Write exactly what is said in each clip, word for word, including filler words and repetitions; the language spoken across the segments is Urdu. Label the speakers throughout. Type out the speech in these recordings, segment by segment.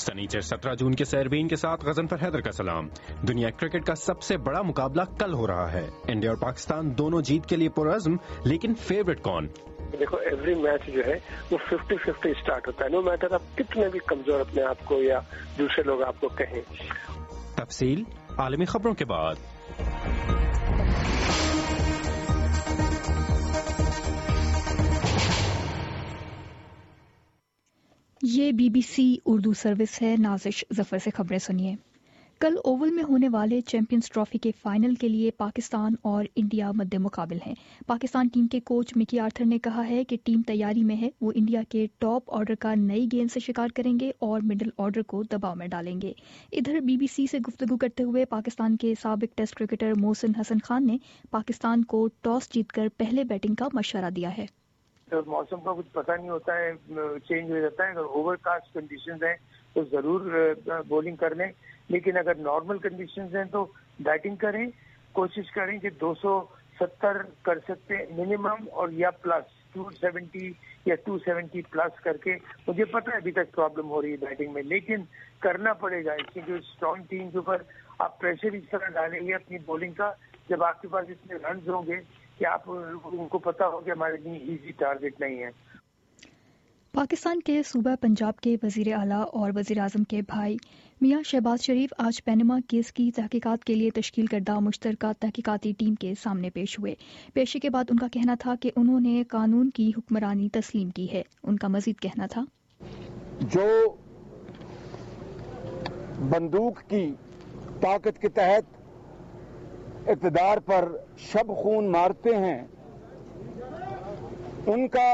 Speaker 1: سنیچر سترہ جون کے سیربین کے ساتھ غضنفر حیدر کا سلام۔ دنیا کرکٹ کا سب سے بڑا مقابلہ کل ہو رہا ہے۔ انڈیا اور پاکستان دونوں جیت کے لیے پرعزم، لیکن فیورٹ کون؟
Speaker 2: دیکھو ایوری میچ جو ہے وہ ففٹی ففٹی اسٹارٹ ہوتا ہے، نو میٹر آپ کتنے بھی کمزور اپنے آپ کو یا دوسرے لوگ آپ کو کہیں۔
Speaker 1: تفصیل عالمی خبروں کے بعد۔
Speaker 3: یہ B B C Urdu service ہے۔ نازش ظفر سے خبریں سنیے۔ کل اوول میں ہونے والے چیمپئنز ٹرافی کے فائنل کے لیے پاکستان اور انڈیا مد مقابل ہیں۔ پاکستان ٹیم کے کوچ مکی آرتھر نے کہا ہے کہ ٹیم تیاری میں ہے، وہ انڈیا کے ٹاپ آرڈر کا نئی گیند سے شکار کریں گے اور مڈل آرڈر کو دباؤ میں ڈالیں گے۔ ادھر بی بی سی سے گفتگو کرتے ہوئے پاکستان کے سابق ٹیسٹ کرکٹر محسن حسن خان نے پاکستان کو ٹاس جیت کر پہلے بیٹنگ کا مشورہ دیا ہے۔
Speaker 4: موسم کا کچھ پتہ نہیں ہوتا ہے، چینج ہو جاتا ہے، اگر اوور کاسٹ کنڈیشنز ہیں تو ضرور بولنگ کر لیں، لیکن اگر نارمل کنڈیشنز ہیں تو بیٹنگ کریں، کوشش کریں کہ دو سو ستر کر سکتے منیمم اور یا پلس ٹو سیونٹی یا ٹو سیونٹی پلس کر کے۔ مجھے پتہ ہے ابھی تک پرابلم ہو رہی ہے بیٹنگ میں، لیکن کرنا پڑے گا، اس کی جو اسٹرانگ ٹیم کے اوپر آپ پریشر اس طرح ڈالیں گے اپنی بولنگ کا، جب آپ کے پاس اتنے رنز ہوں گے کہ آپ ان کو پتا ہو کہ ہمارے لیے ایزی ٹارگٹ نہیں ہے۔
Speaker 3: پاکستان کے صوبہ پنجاب کے وزیر اعلیٰ اور وزیر اعظم کے بھائی میاں شہباز شریف آج پینما کیس کی تحقیقات کے لیے تشکیل کردہ مشترکہ تحقیقاتی ٹیم کے سامنے پیش ہوئے۔ پیشی کے بعد ان کا کہنا تھا کہ انہوں نے قانون کی حکمرانی تسلیم کی ہے۔ ان کا مزید کہنا تھا،
Speaker 5: جو بندوق کی طاقت کے تحت اقتدار پر شب خون مارتے ہیں، ان کا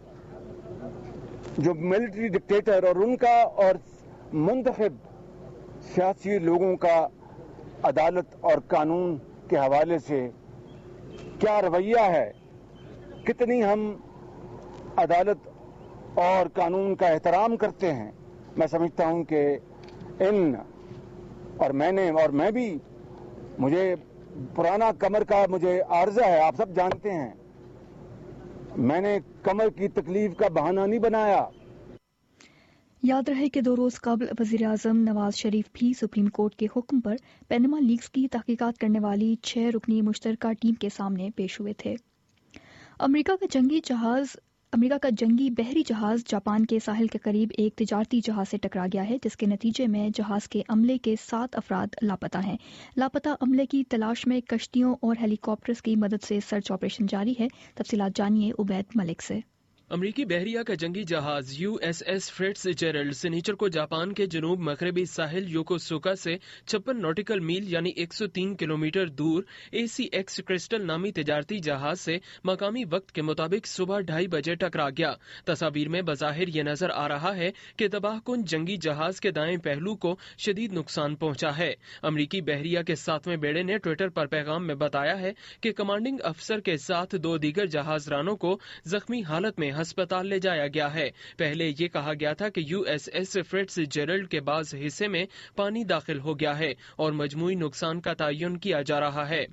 Speaker 5: جو ملٹری ڈکٹیٹر اور ان کا اور منتخب سیاسی لوگوں کا عدالت اور قانون کے حوالے سے کیا رویہ ہے، کتنی ہم عدالت اور قانون کا احترام کرتے ہیں۔ میں سمجھتا ہوں کہ ان اور میں نے اور میں بھی مجھے پرانا کمر کا مجھے عارضہ ہے، آپ سب جانتے ہیں، میں نے کمر کی تکلیف کا بہانہ نہیں بنایا۔
Speaker 3: یاد رہے کہ دو روز قبل وزیر اعظم نواز شریف بھی سپریم کورٹ کے حکم پر پینما لیکس کی تحقیقات کرنے والی چھ رکنی مشترکہ ٹیم کے سامنے پیش ہوئے تھے۔ امریکہ کا جنگی جہاز امریکہ کا جنگی بحری جہاز جاپان کے ساحل کے قریب ایک تجارتی جہاز سے ٹکرا گیا ہے، جس کے نتیجے میں جہاز کے عملے کے سات افراد لاپتہ ہیں۔ لاپتہ عملے کی تلاش میں کشتیوں اور ہیلی کاپٹرز کی مدد سے سرچ آپریشن جاری ہے۔ تفصیلات جانیے عبید ملک سے۔
Speaker 6: امریکی بحریہ کا جنگی جہاز U S S Fitzgerald سنیچر کو جاپان کے جنوب مغربی ساحل یوکوسوکا سے چھپن نوٹیکل میل یعنی ایک سو تین کلومیٹر دور اے سی ایکس کرسٹل نامی تجارتی جہاز سے مقامی وقت کے مطابق صبح ڈھائی بجے ٹکرا گیا۔ تصاویر میں بظاہر یہ نظر آ رہا ہے کہ تباہ کن جنگی جہاز کے دائیں پہلو کو شدید نقصان پہنچا ہے۔ امریکی بحریہ کے ساتویں بیڑے نے ٹویٹر پر پیغام میں بتایا ہے کہ کمانڈنگ افسر کے ساتھ دو دیگر جہاز رانوں کو زخمی حالت میں ہسپتال لے جایا گیا ہے۔ پہلے یہ کہا گیا تھا کہ U S S Fitzgerald کے بعض حصے میں پانی داخل ہو گیا ہے اور مجموعی نقصان کا تعین کیا جا رہا ہے۔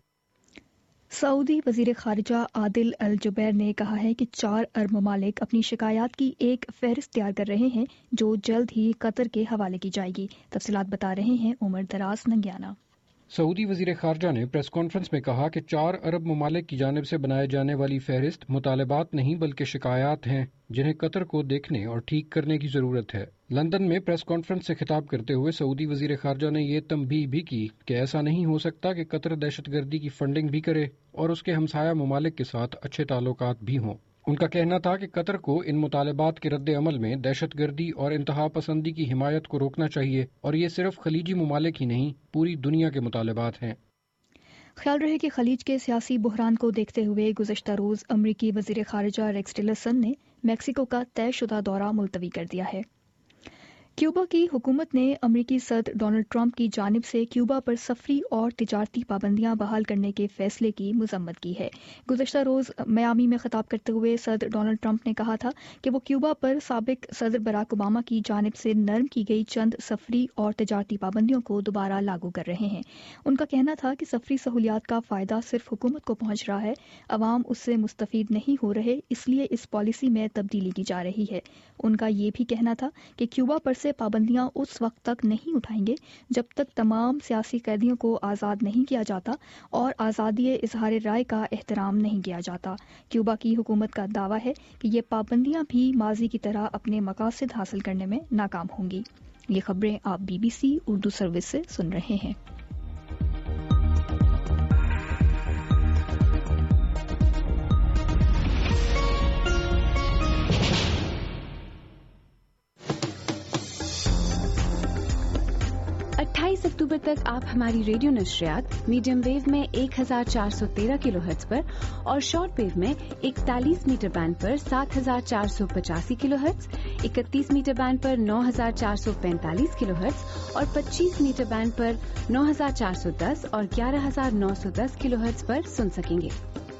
Speaker 3: سعودی وزیر خارجہ عادل الجبیر نے کہا ہے کہ چار ارب ممالک اپنی شکایات کی ایک فہرست تیار کر رہے ہیں جو جلد ہی قطر کے حوالے کی جائے گی۔ تفصیلات بتا رہے ہیں عمر دراز ننگیانہ۔
Speaker 7: سعودی وزیر خارجہ نے پریس کانفرنس میں کہا کہ چار ارب ممالک کی جانب سے بنائے جانے والی فہرست مطالبات نہیں بلکہ شکایات ہیں جنہیں قطر کو دیکھنے اور ٹھیک کرنے کی ضرورت ہے۔ لندن میں پریس کانفرنس سے خطاب کرتے ہوئے سعودی وزیر خارجہ نے یہ تنبیہ بھی کی کہ ایسا نہیں ہو سکتا کہ قطر دہشت گردی کی فنڈنگ بھی کرے اور اس کے ہمسایہ ممالک کے ساتھ اچھے تعلقات بھی ہوں۔ ان کا کہنا تھا کہ قطر کو ان مطالبات کے رد عمل میں دہشت گردی اور انتہا پسندی کی حمایت کو روکنا چاہیے اور یہ صرف خلیجی ممالک ہی نہیں، پوری دنیا کے مطالبات ہیں۔
Speaker 3: خیال رہے کہ خلیج کے سیاسی بحران کو دیکھتے ہوئے گزشتہ روز امریکی وزیر خارجہ ریکس ٹیلرسن نے میکسیکو کا طے شدہ دورہ ملتوی کر دیا ہے۔ کیوبا کی حکومت نے امریکی صدر ڈونلڈ ٹرمپ کی جانب سے کیوبا پر سفری اور تجارتی پابندیاں بحال کرنے کے فیصلے کی مذمت کی ہے۔ گزشتہ روز میامی میں خطاب کرتے ہوئے صدر ڈونلڈ ٹرمپ نے کہا تھا کہ وہ کیوبا پر سابق صدر براک اوباما کی جانب سے نرم کی گئی چند سفری اور تجارتی پابندیوں کو دوبارہ لاگو کر رہے ہیں۔ ان کا کہنا تھا کہ سفری سہولیات کا فائدہ صرف حکومت کو پہنچ رہا ہے، عوام اس سے مستفید نہیں ہو رہے، اس لیے اس پالیسی میں تبدیلی کی جا رہی ہے۔ ان کا یہ بھی کہنا تھا کہ کیوبا پر سے پابندیاں اس وقت تک نہیں اٹھائیں گے جب تک تمام سیاسی قیدیوں کو آزاد نہیں کیا جاتا اور آزادی اظہار رائے کا احترام نہیں کیا جاتا۔ کیوبا کی حکومت کا دعویٰ ہے کہ یہ پابندیاں بھی ماضی کی طرح اپنے مقاصد حاصل کرنے میں ناکام ہوں گی۔ یہ خبریں آپ B B C Urdu service سے سن رہے ہیں۔
Speaker 8: اٹھائیس اکتوبر تک آپ ہماری ریڈیو نشریات میڈیم ویو میں ایک ہزار چار سو تیرہ کلو ہرٹز پر اور شارٹ ویو میں اکتالیس میٹر بینڈ پر سات ہزار چار سو پچاسی کلو ہرٹز، اکتیس میٹر بینڈ پر نو ہزار چار سو پینتالیس کلو ہرٹز اور پچیس میٹر بینڈ پر نو ہزار چار سو دس اور گیارہ ہزار نو سو دس کلو ہرٹز پر سن سکیں گے۔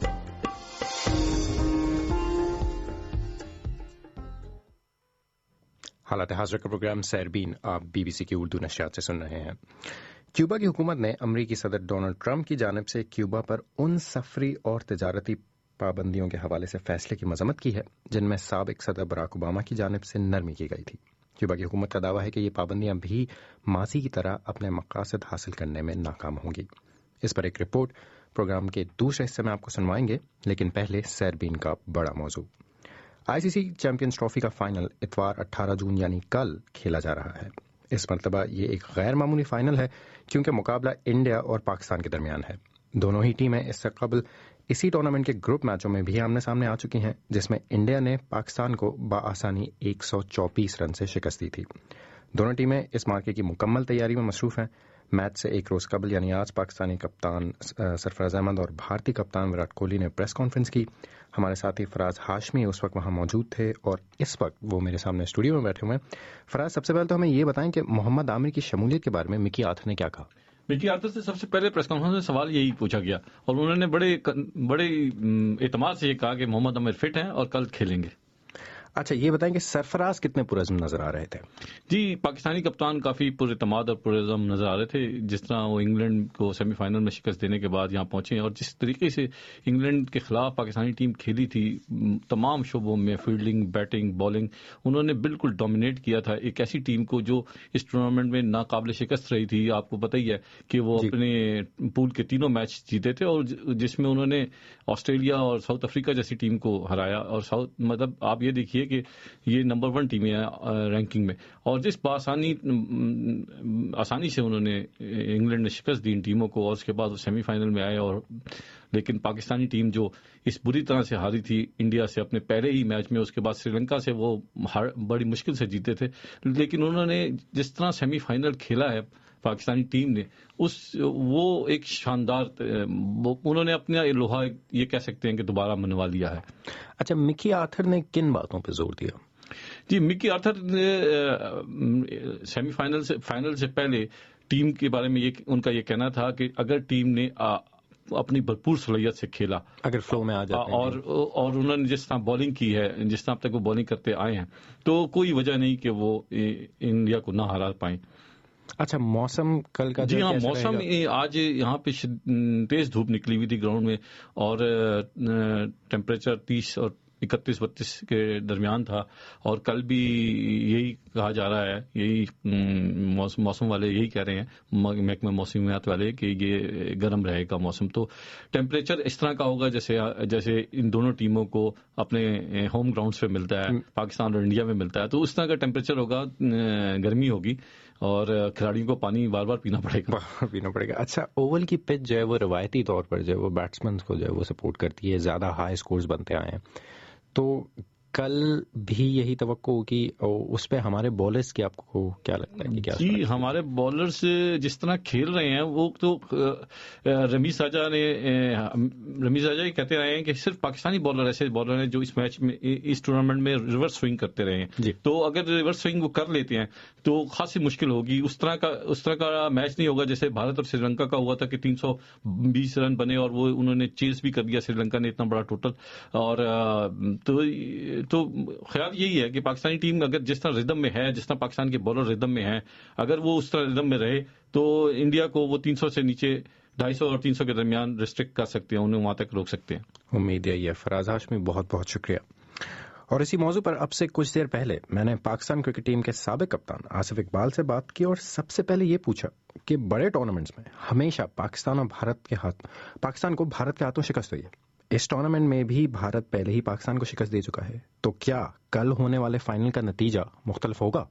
Speaker 1: حالات حاضر کا پروگرام سیربین آپ بی بی سی کی اردو نشریات سے سن رہے ہیں۔ کیوبا کی حکومت نے امریکی صدر ڈونلڈ ٹرمپ کی جانب سے کیوبا پر ان سفری اور تجارتی پابندیوں کے حوالے سے فیصلے کی مذمت کی ہے جن میں سابق صدر براک اوباما کی جانب سے نرمی کی گئی تھی۔ کیوبا کی حکومت کا دعویٰ ہے کہ یہ پابندیاں بھی ماضی کی طرح اپنے مقاصد حاصل کرنے میں ناکام ہوں گی۔ اس پر ایک رپورٹ پروگرام کے دوسرے حصے میں آپ کو سنوائیں گے، لیکن پہلے سیربین کا بڑا موضوع۔ I C C Champions Trophy کا فائنل اتوار اٹھارہ جون یعنی کل کھیلا جا رہا ہے۔ اس مرتبہ یہ ایک غیر معمولی فائنل ہے کیونکہ مقابلہ انڈیا اور پاکستان کے درمیان ہے۔ دونوں ہی ٹیمیں اس سے قبل اسی ٹورنامنٹ کے گروپ میچوں میں بھی آمنے سامنے آ چکی ہیں، جس میں انڈیا نے پاکستان کو بآسانی ایک سو چوبیس رن سے شکست دی تھی۔ دونوں ٹیمیں اس موقع کی مکمل تیاری میں مصروف ہیں۔ میچ سے ایک روز قبل یعنی آج پاکستانی کپتان سرفراز احمد اور بھارتی کپتان وراٹ کوہلی نے پریس کانفرنس کی۔ ہمارے ساتھی فراز ہاشمی اس وقت وہاں موجود تھے اور اس وقت وہ میرے سامنے اسٹوڈیو میں بیٹھے ہوئے ہیں۔ فراز، سب سے پہلے تو ہمیں یہ بتائیں کہ محمد عامر کی شمولیت کے بارے میں مکی آرتھر نے کیا کہا؟
Speaker 9: مکی آرتھر سے سب سے پہلے پریس کانفرنس میں سوال یہی پوچھا گیا اور انہوں نے بڑے بڑے اعتماد سے یہ کہا کہ محمد عامر فٹ ہیں اور کل کھیلیں گے۔
Speaker 1: اچھا، یہ بتائیں کہ سرفراز کتنے پرعزم نظر آ رہے تھے؟
Speaker 9: جی، پاکستانی کپتان کافی پراعتماد اور پرعزم نظر آ رہے تھے۔ جس طرح وہ انگلینڈ کو سیمی فائنل میں شکست دینے کے بعد یہاں پہنچے اور جس طریقے سے انگلینڈ کے خلاف پاکستانی ٹیم کھیلی تھی، تمام شعبوں میں فیلڈنگ، بیٹنگ، بالنگ، انہوں نے بالکل ڈومینیٹ کیا تھا ایک ایسی ٹیم کو جو اس ٹورنامنٹ میں ناقابل شکست رہی تھی۔ آپ کو پتہ ہی ہے کہ وہ جی. اپنے پول کے تینوں میچ جیتے تھے اور جس میں انہوں نے آسٹریلیا اور ساؤتھ افریقہ جیسی ٹیم کو ہرایا اور ساؤتھ مطلب آپ یہ دیکھیے کہ یہ نمبر ون ٹیم ہے رینکنگ میں، اور جس بآسانی آسانی سے انہوں نے انگلینڈ نے شکست دی ان ٹیموں کو اور اس کے بعد وہ سیمی فائنل میں آئے۔ اور لیکن پاکستانی ٹیم جو اس بری طرح سے ہاری تھی انڈیا سے اپنے پہلے ہی میچ میں، اس کے بعد سری لنکا سے وہ بڑی مشکل سے جیتے تھے، لیکن انہوں نے جس طرح سیمی فائنل کھیلا ہے پاکستانی ٹیم نے، اس وہ ایک شاندار انہوں نے اپنا لوہا یہ کہہ سکتے ہیں کہ دوبارہ منوا لیا ہے۔
Speaker 1: اچھا، مکی آرتھر نے کن باتوں پہ زور دیا؟
Speaker 9: جی، مکی آرتھر نے سیمی فائنل سے فائنل سے پہلے ٹیم کے بارے میں یہ ان کا یہ کہنا تھا کہ اگر ٹیم نے اپنی بھرپور صلاحیت سے کھیلا، اگر فلو میں آ جاتے اور اور انہوں نے جس طرح بالنگ کی ہے، جس طرح اب تک وہ بالنگ کرتے آئے ہیں، تو کوئی وجہ نہیں کہ وہ انڈیا کو نہ ہرا پائیں۔
Speaker 1: اچھا، موسم کل کا؟
Speaker 9: جی ہاں، موسم آج یہاں پہ تیز دھوپ نکلی ہوئی تھی گراؤنڈ میں اور ٹیمپریچر تیس اور اکتیس بتیس کے درمیان تھا، اور کل بھی یہی کہا جا رہا ہے، یہی موسم والے یہی کہہ رہے ہیں، محکمہ موسمیات والے، کہ یہ گرم رہے گا موسم۔ تو ٹیمپریچر اس طرح کا ہوگا جیسے جیسے ان دونوں ٹیموں کو اپنے ہوم گراؤنڈز پہ ملتا ہے، پاکستان اور انڈیا میں ملتا ہے، تو اس طرح کا ٹیمپریچر ہوگا، گرمی ہوگی اور کھلاڑیوں کو پانی بار بار پینا پڑے گا
Speaker 1: پینا پڑے گا اچھا، اوول کی پچ جو ہے وہ روایتی طور پر جو ہے وہ بیٹسمین کو جو ہے وہ سپورٹ کرتی ہے، زیادہ ہائی اسکورز بنتے آئے ہیں، تو کل بھی یہی توقع ہوگی اس پہ ہمارے بالرز کی؟ آپ کو کیا لگتا ہے کہ کیا؟
Speaker 9: جی، ہمارے بالرز جس طرح کھیل رہے ہیں وہ تو رمیز راجہ نے رمیز راجہ یہ کہتے رہے ہیں کہ صرف پاکستانی بالر ایسے بالر ہیں جو اس میچ میں اس ٹورنامنٹ میں ریورس سوئنگ کرتے رہے ہیں جی. تو اگر ریورس سوئنگ وہ کر لیتے ہیں تو خاصی مشکل ہوگی، اس طرح کا اس طرح کا میچ نہیں ہوگا جیسے بھارت اور سری لنکا کا ہوا تھا کہ تین سو بیس رن بنے اور وہ انہوں نے چیز بھی کر دیا سری لنکا نے اتنا بڑا ٹوٹل، اور تو تو خیال یہی ہے کہ پاکستانی ٹیم اگر جس طرح ردم میں ہے، جس طرح پاکستان کے بالر ردم میں ہیں، اگر وہ اس طرح ردم میں رہے تو انڈیا کو وہ تین سو سے نیچے ڈھائی سو اور تین سو کے درمیان ریسٹرکٹ کر سکتے ہیں، انہیں وہاں تک روک سکتے ہیں۔
Speaker 1: امید ہے یہ۔ فراز ہاشمی، بہت بہت شکریہ۔ اور اسی موضوع پر اب سے کچھ دیر پہلے میں نے پاکستان کرکٹ ٹیم کے سابق کپتان آصف اقبال سے بات کی اور سب سے پہلے یہ پوچھا کہ بڑے ٹورنامنٹس میں ہمیشہ پاکستان اور بھارت کے ہاتھ پاکستان کو بھارت کے ہاتھوں شکست ہوئی ہے. اس ٹورنامنٹ میں بھی بھارت پہلے ہی پاکستان کو شکست دے چکا ہے, تو کیا کل ہونے والے فائنل کا نتیجہ مختلف ہوگا؟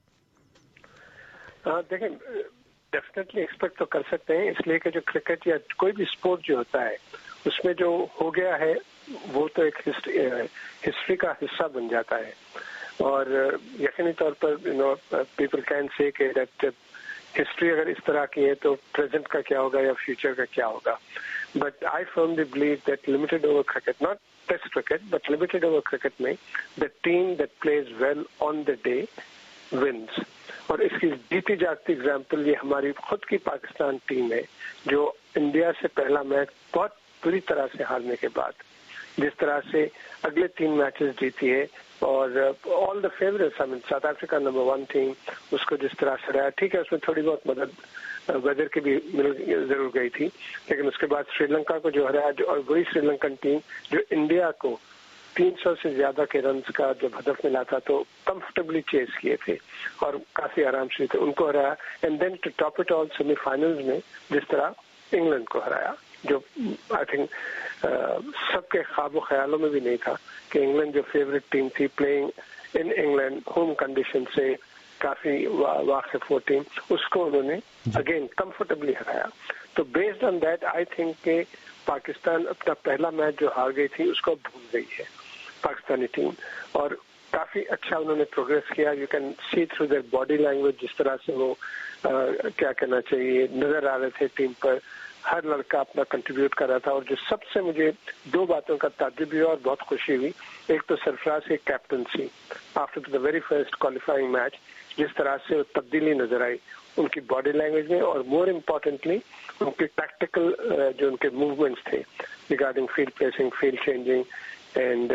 Speaker 2: دیکھیں, ڈیفینیٹلی ایکسپیکٹ تو کر سکتے ہیں, اس لیے کہ جو کرکٹ یا کوئی بھی اسپورٹ جو ہوتا ہے اس میں جو ہو گیا ہے وہ تو ایک ہسٹری کا حصہ بن جاتا ہے. اور یقینی طور پر you know people can say کہ ہسٹری اگر اس طرح کی ہے تو پریزنٹ کا کیا ہوگا یا فیوچر کا کیا ہوگا. But I firmly believe that limited over cricket, not test cricket but limited over cricket میں the team that plays well on the day wins. اور اس کی جیتی جاگتی اگزامپل یہ ہماری خود کی پاکستان ٹیم ہے جو انڈیا سے پہلا میچ بہت بری طرح سے ہارنے کے بعد جس طرح سے اگلے تین میچز جیتی ہے. اور all the favourites I mean South Africa number one team, اس کو جس طرح سے رہا, ٹھیک ہے اس میں تھوڑی بہت مدد ویدر کی بھی مل ضرور گئی تھی, لیکن اس کے بعد سری لنکا کو جو ہرایا, اور وہی سری لنکن ٹیم جو انڈیا کو تین سو سے زیادہ کے رنز کا جب ہدف ملا تھا تو کمفرٹیبلی چیز کیے تھے اور کافی آرام سے تھے, ان کو ہرایا. And then to top it all semi finals میں جس طرح انگلینڈ کو ہرایا, جو آئی تھنک سب کے خواب و خیالوں میں بھی نہیں تھا کہ انگلینڈ جو فیوریٹ ٹیم تھی playing in England home condition سے کافی واقف وہ ٹیم, اس کو انہوں نے اگین کمفرٹیبلی ہرایا. تو based on that I think کہ پاکستان اپنا پہلا میچ جو ہار گئی تھی اس کو بھول گئی ہے پاکستانی ٹیم, اور کافی اچھا انہوں نے پروگریس کیا. You can see through their body language جس طرح سے وہ کیا کہنا چاہیے نظر آ رہے تھے ٹیم پر, ہر لڑکا اپنا کنٹریبیوٹ کر رہا تھا. اور جو سب سے مجھے دو باتوں کا تعجب ہوا اور بہت خوشی ہوئی, ایک تو سرفراز کی captaincy after the very first qualifying match, جس طرح سے وہ تبدیلی نظر آئی ان کی باڈی لینگویج میں, اور مور امپورٹنٹلی ان کے ٹیکٹیکل جو ان کے موومنٹس تھے regarding field placing, field changing and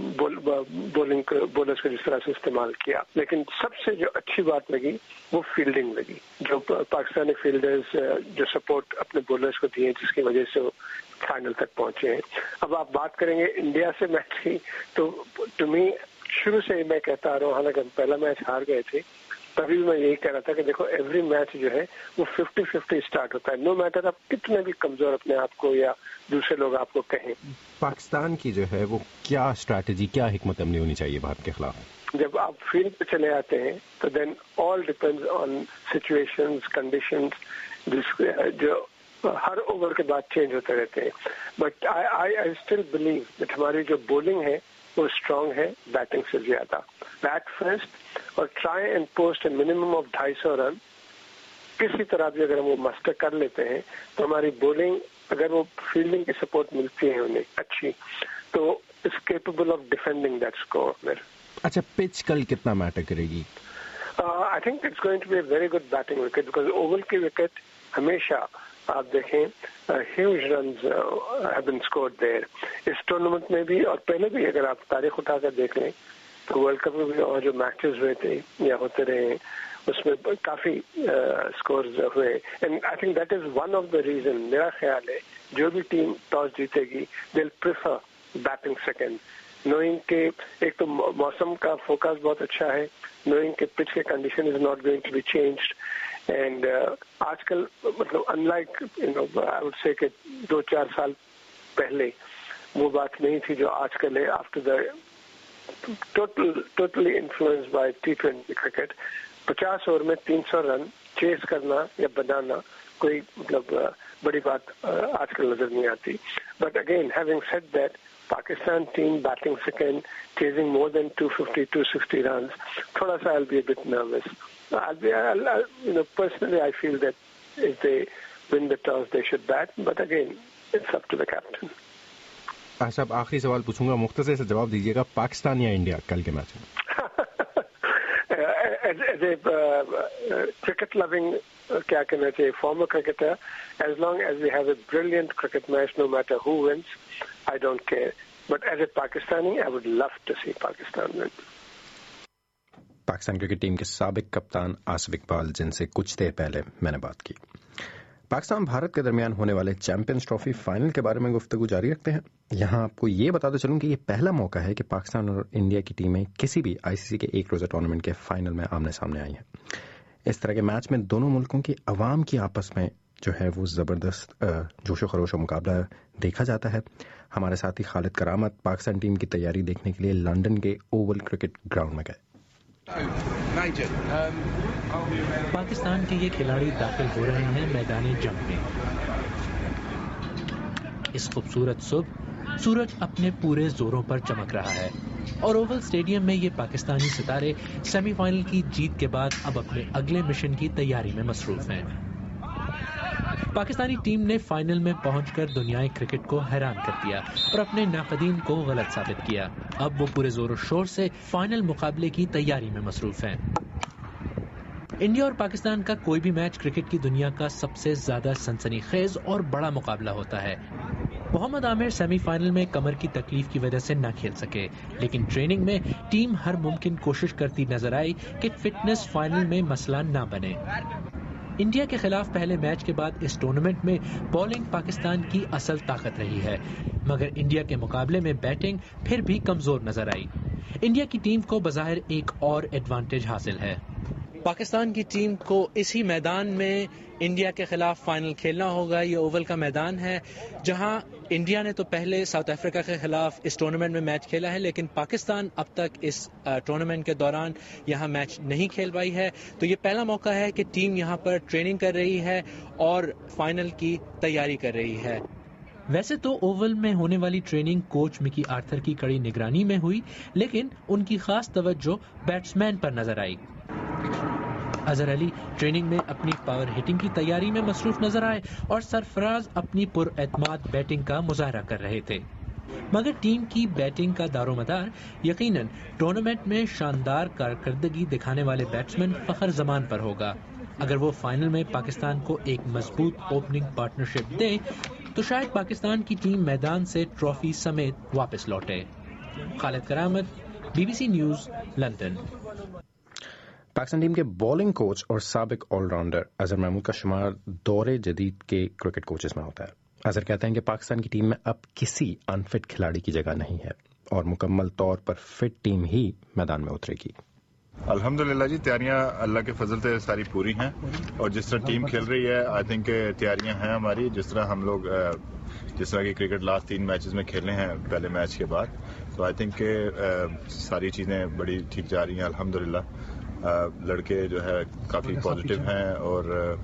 Speaker 2: bowling bowlers کو جس طرح سے استعمال کیا. لیکن سب سے جو اچھی بات لگی وہ فیلڈنگ لگی, جو پاکستانی فیلڈرز جو سپورٹ اپنے بولرز کو دیے جس کی وجہ سے وہ فائنل تک پہنچے ہیں. اب آپ بات کریں گے انڈیا سے میچ کی, تو ٹو می شروع سے میں کہتا آ رہا ہوں, حالانکہ ہم پہلا میچ ہار گئے تھے تبھی میں یہی کہہ رہا تھا کہ دیکھو ایوری میچ جو ہے وہ ففٹی ففٹی اسٹارٹ ہوتا ہے, نو میٹر آپ کتنے بھی کمزور اپنے آپ کو یا دوسرے لوگ آپ کو کہیں.
Speaker 1: پاکستان کی جو ہے وہ کیا اسٹریٹجی, کیا حکمت عملی ہونی چاہیے بھارت کے خلاف؟
Speaker 2: جب آپ فیلڈ پہ چلے آتے ہیں تو then all depends on situations conditions جو ہر اوور کے بعد چینج ہوتے رہتے ہیں. But I I still believe that ہماری جو بولنگ ہے وہ اسٹرانگ ہے بیٹنگ سے زیادہ. بیٹ فرسٹ اور try and post a minimum of ڈھائی سو رن کسی طرح بھی اگر ہم وہ مسٹر کر لیتے ہیں تو ہماری بولنگ اگر وہ فیلڈنگ کی سپورٹ ملتی ہے انہیں اچھی تو is capable of defending that score.
Speaker 1: اچھا, پچ کل کتنا میٹر کرے گی؟
Speaker 2: I think it's going to be a very good batting wicket, because Oval کی وکٹ ہمیشہ آپ دیکھیں huge runs have been scored there اس ٹورنامنٹ میں بھی, اور پہلے بھی اگر آپ تاریخ اٹھا کر دیکھ لیں تو ورلڈ کپ میں بھی اور جو میچز ہوئے تھے یا ہوتے رہے اس میں کافی اسکورز ہوئے. And I think that is one of the reason, میرا خیال ہے جو بھی ٹیم ٹاس جیتے گی they will prefer batting second, knowing کہ ایک تو موسم کا فوکس بہت اچھا ہے, نوئنگ کہ پچ کے condition is not going to be changed. And آج کل مطلب in like you know I would say کہ دو چار سال پہلے وہ بات نہیں تھی جو آج کل ہے. After the total totally influence by T twenty cricket, پچاس اوور میں تین سو رن چیز کرنا یا بنانا کوئی مطلب بڑی بات آج کل نظر نہیں آتی. But again having said that Pakistan team batting second chasing more than two fifty two sixty runs, تھوڑا سا I'll be a bit nervous. I'll be, I'll, I'll, you know, personally I feel that if they win the toss they should bat, but again it's up to the captain.
Speaker 1: صاحب آخری سوال پوچھوں گا, مختصر سے جواب دیجیے گا, پاکستان یا انڈیا کل کے میچ میں؟
Speaker 2: ایز اے کرکٹ لونگ کیا کہنا چاہیے former cricketer, as long as we have a brilliant cricket match no matter who wins I don't care, but as a Pakistani I would love to see Pakistan win.
Speaker 1: Pakistan cricket team کے سابق کپتان آصف اقبال جن سے کچھ دیر پہلے میں نے بات کی. پاکستان بھارت کے درمیان ہونے والے چیمپئنز ٹرافی فائنل کے بارے میں گفتگو جاری رکھتے ہیں. یہاں آپ کو یہ بتاتے چلوں کہ یہ پہلا موقع ہے کہ پاکستان اور انڈیا کی ٹیمیں کسی بھی آئی سی سی کے ایک روزہ ٹورنامنٹ کے فائنل میں آمنے سامنے آئی ہیں. اس طرح کے میچ میں دونوں ملکوں کی عوام کی آپس میں جو ہے وہ زبردست جوش و خروش و مقابلہ دیکھا جاتا ہے. ہمارے ساتھی خالد کرامت پاکستان ٹیم کی تیاری دیکھنے کے لیے لندن کے اوول کرکٹ گراؤنڈ میں گئے.
Speaker 10: پاکستان کے یہ کھلاڑی داخل ہو رہے ہیں میدان جنگ میں. اس خوبصورت صبح سورج اپنے پورے زوروں پر چمک رہا ہے اور اوول اسٹیڈیم میں یہ پاکستانی ستارے سیمی فائنل کی جیت کے بعد اب اپنے اگلے مشن کی تیاری میں مصروف ہیں. پاکستانی ٹیم نے فائنل میں پہنچ کر دنیائے کرکٹ کو حیران کر دیا اور اپنے ناقدین کو غلط ثابت کیا. اب وہ پورے زور و شور سے فائنل مقابلے کی تیاری میں مصروف ہیں. انڈیا اور پاکستان کا کوئی بھی میچ کرکٹ کی دنیا کا سب سے زیادہ سنسنی خیز اور بڑا مقابلہ ہوتا ہے. محمد عامر سیمی فائنل میں کمر کی تکلیف کی وجہ سے نہ کھیل سکے، لیکن ٹریننگ میں ٹیم ہر ممکن کوشش کرتی نظر آئی کہ فٹنس فائنل میں مسئلہ نہ بنے. انڈیا کے خلاف پہلے میچ کے بعد اس ٹورنامنٹ میں بولنگ پاکستان کی اصل طاقت رہی ہے، مگر انڈیا کے مقابلے میں بیٹنگ پھر بھی کمزور نظر آئی. انڈیا کی ٹیم کو بظاہر ایک اور ایڈوانٹیج حاصل ہے. پاکستان کی ٹیم کو اسی میدان میں انڈیا کے خلاف فائنل کھیلنا ہوگا. یہ اوول کا میدان ہے جہاں انڈیا نے تو پہلے ساؤتھ افریقہ کے خلاف اس ٹورنامنٹ میں میچ کھیلا ہے، لیکن پاکستان اب تک اس ٹورنامنٹ کے دوران یہاں میچ نہیں کھیل پائی ہے. تو یہ پہلا موقع ہے کہ ٹیم یہاں پر ٹریننگ کر رہی ہے اور فائنل کی تیاری کر رہی ہے. ویسے تو اوول میں ہونے والی ٹریننگ کوچ مکی آرتھر کی کڑی نگرانی میں ہوئی، لیکن ان کی خاص توجہ بیٹسمین پر نظر آئی. اظہر علی ٹریننگ میں اپنی پاور ہٹنگ کی تیاری میں مصروف نظر آئے اور سرفراز اپنی پر اعتماد بیٹنگ کا مظاہرہ کر رہے تھے. مگر ٹیم کی بیٹنگ کا دار و مدار یقیناً ٹورنامنٹ میں شاندار کارکردگی دکھانے والے بیٹسمین فخر زمان پر ہوگا. اگر وہ فائنل میں پاکستان کو ایک مضبوط اوپننگ پارٹنرشپ دیں تو شاید پاکستان کی ٹیم میدان سے ٹرافی سمیت واپس لوٹے. Khalid Karamat, B B C news, London.
Speaker 1: Pakistan team کے بولنگ کوچ اور سابق آل راؤنڈر اظہر محمود کا شمار دور جدید کے کرکٹ کوچز میں ہوتا ہے. اظہر کہتے ہیں کہ پاکستان کی ٹیم میں اب کسی انفٹ کھلاڑی کی جگہ نہیں ہے اور مکمل طور پر فٹ ٹیم ہی میدان میں اترے گی.
Speaker 11: الحمدللہ جی، تیاریاں اللہ کے فضل سے ساری پوری ہیں اور جس طرح ٹیم کھیل رہی ہے آئی تھنک تیاریاں ہیں ہماری. جس طرح ہم لوگ جس طرح کی کرکٹ لاسٹ تین میچز میں کھیلے ہیں پہلے میچ کے بعد، تو آئی تھنک ساری چیزیں بڑی ٹھیک جا رہی ہیں الحمدللہ. لڑکے جو ہے کافی پازیٹیو ہیں اور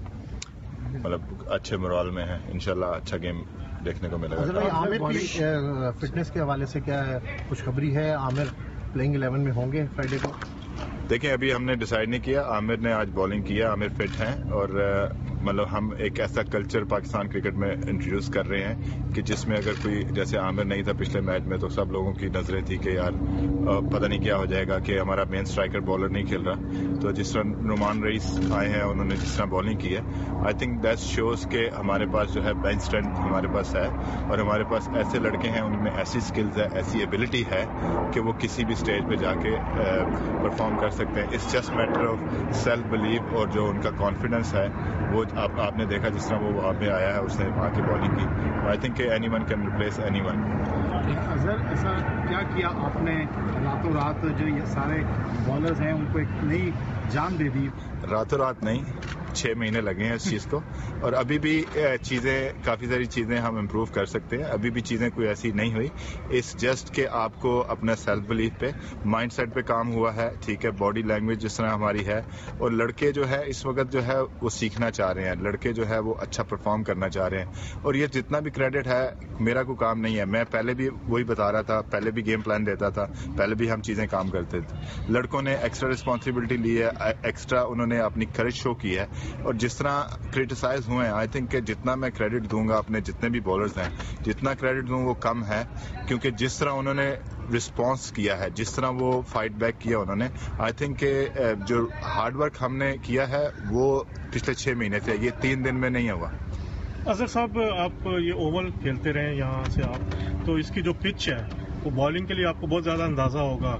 Speaker 11: مطلب اچھے مرال میں ہیں. انشاءاللہ اچھا گیم دیکھنے کو ملے گا.
Speaker 12: عامر کی فٹنس کے حوالے سے کیا خوشخبری ہے؟ عامر پلینگ الیون میں ہوں گے فرائیڈے کو؟
Speaker 11: دیکھیں ابھی ہم نے ڈیسائیڈ نہیں کیا. عامر نے آج بالنگ کیا، عامر فٹ ہیں اور مطلب ہم ایک ایسا کلچر پاکستان کرکٹ میں انٹروڈیوس کر رہے ہیں کہ جس میں اگر کوئی جیسے عامر نہیں تھا پچھلے میچ میں تو سب لوگوں کی نظریں تھی کہ یار پتہ نہیں کیا ہو جائے گا کہ ہمارا مین اسٹرائکر بالر نہیں کھیل رہا. تو جس طرح نعمان رئیس آئے ہیں انہوں نے جس طرح بالنگ کی ہے، آئی تھنک دیٹ شوز کہ ہمارے پاس جو ہے بینچ اسٹرینتھ ہمارے پاس ہے اور ہمارے پاس ایسے لڑکے ہیں ان میں ایسی اسکلز ہے، ایسی ایبلٹی ہے کہ وہ کسی بھی اسٹیج پہ جا کے پرفارم کر سکتے ہیں. It's just matter of self belief اور جو ان کا کانفیڈنس ہے وہ آپ آپ نے دیکھا جس طرح وہ وہاں پہ آیا ہے، اس نے وہاں کی بالنگ کی. I think any one can replace any one.
Speaker 12: Azhar ایسا کیا کیا آپ نے راتوں رات جو یہ سارے بالرز ہیں ان کو ایک نئی جان دے دی؟
Speaker 11: راتوں رات نہیں، چھ مہینے لگے ہیں اس چیز کو اور ابھی بھی چیزیں کافی ساری چیزیں ہم امپروو کر سکتے ہیں. ابھی بھی چیزیں کوئی ایسی نہیں ہوئی. اس جسٹ کہ آپ کو اپنا سیلف بلیف پہ مائنڈ سیٹ پہ کام ہوا ہے، ٹھیک ہے، باڈی لینگویج جس طرح ہماری ہے اور لڑکے جو ہے اس وقت جو ہے وہ سیکھنا چاہ رہے ہیں، لڑکے جو ہے وہ اچھا پرفارم کرنا چاہ رہے ہیں. اور یہ جتنا بھی کریڈٹ ہے میرا کوئی کام نہیں ہے. میں پہلے بھی وہی بتا رہا تھا، پہلے بھی گیم پلان دیتا تھا، پہلے بھی ہم چیزیں کام کرتے تھے. لڑکوں نے ایکسٹرا رسپانسبلٹی لی ہے، ایکسٹرا انہوں نے اپنی کریج شو کی ہے اور جس طرح کرٹیسائز ہوئے ہیں آئی تھنک کہ جتنا میں کریڈٹ دوں گا اپنے جتنے بھی بالرز ہیں، جتنا کریڈٹ دوں وہ کم ہے کیونکہ جس طرح انہوں نے رسپانس کیا ہے، جس طرح وہ فائٹ بیک کیا انہوں نے، آئی تھنک کہ جو ہارڈ ورک ہم نے کیا ہے وہ پچھلے چھ مہینے سے، یہ تین دن میں نہیں ہوا.
Speaker 13: اظہر صاحب آپ یہ اوول کھیلتے رہے یہاں سے آپ، تو اس کی جو پچ ہے وہ بالنگ کے لیے آپ کو بہت زیادہ اندازہ ہوگا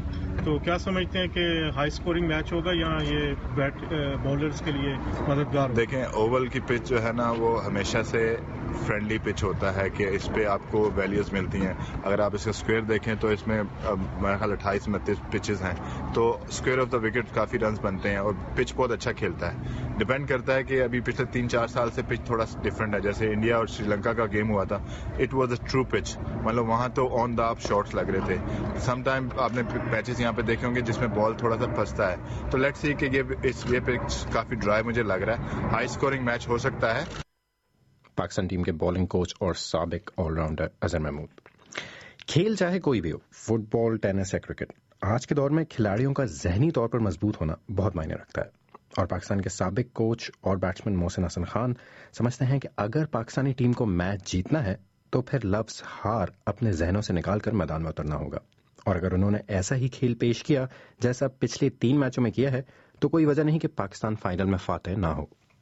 Speaker 13: تو کیا سمجھتے ہیں کہ ہائی اسکورنگ میچ ہوگا یا یہ بیٹ بولرز کے لیے مددگار ہوگا؟
Speaker 11: دیکھیں اوول کی پچ جو ہے نا وہ ہمیشہ سے فرینڈلی پچ ہوتا ہے کہ اس پہ آپ کو ویلیوز ملتی ہیں. اگر آپ اس کا اسکوئر دیکھیں تو اس میں میرا خیال اٹھائیس انتیس پچز ہیں, تو اسکوئر آف دا وکٹ کافی رنز بنتے ہیں اور پچ بہت اچھا کھیلتا ہے. ڈپینڈ کرتا ہے کہ ابھی پچھلے تین چار سال سے پچ تھوڑا ڈفرینٹ ہے. جیسے انڈیا اور سری لنکا کا گیم ہوا تھا, it was a true pitch, مطلب وہاں تو آن دا آپ شاٹس لگ رہے تھے. سم ٹائم آپ نے میچز یہاں پہ دیکھے ہوں گے جس میں بال تھوڑا سا پھنستا ہے. تو لیٹس سی کہ یہ پچ کافی ڈرائی مجھے لگ رہا ہے, ہائی اسکورنگ میچ ہو سکتا ہے.
Speaker 1: پاکستان ٹیم کے بالنگ کوچ اور سابق آل راؤنڈر اظہر محمود. کھیل چاہے کوئی بھی ہو, فٹ بال, ٹینس یا کرکٹ, آج کے دور میں کھلاڑیوں کا ذہنی طور پر مضبوط ہونا بہت معنی رکھتا ہے. اور پاکستان کے سابق کوچ اور بیٹسمین محسن حسن خان سمجھتے ہیں کہ اگر پاکستانی ٹیم کو میچ جیتنا ہے تو پھر لفظ ہار اپنے ذہنوں سے نکال کر میدان میں اترنا ہوگا. اور اگر انہوں نے ایسا ہی کھیل پیش کیا جیسا پچھلے تین میچوں میں کیا ہے تو کوئی وجہ نہیں کہ پاکستان فائنل میں فاتح نہ ہو.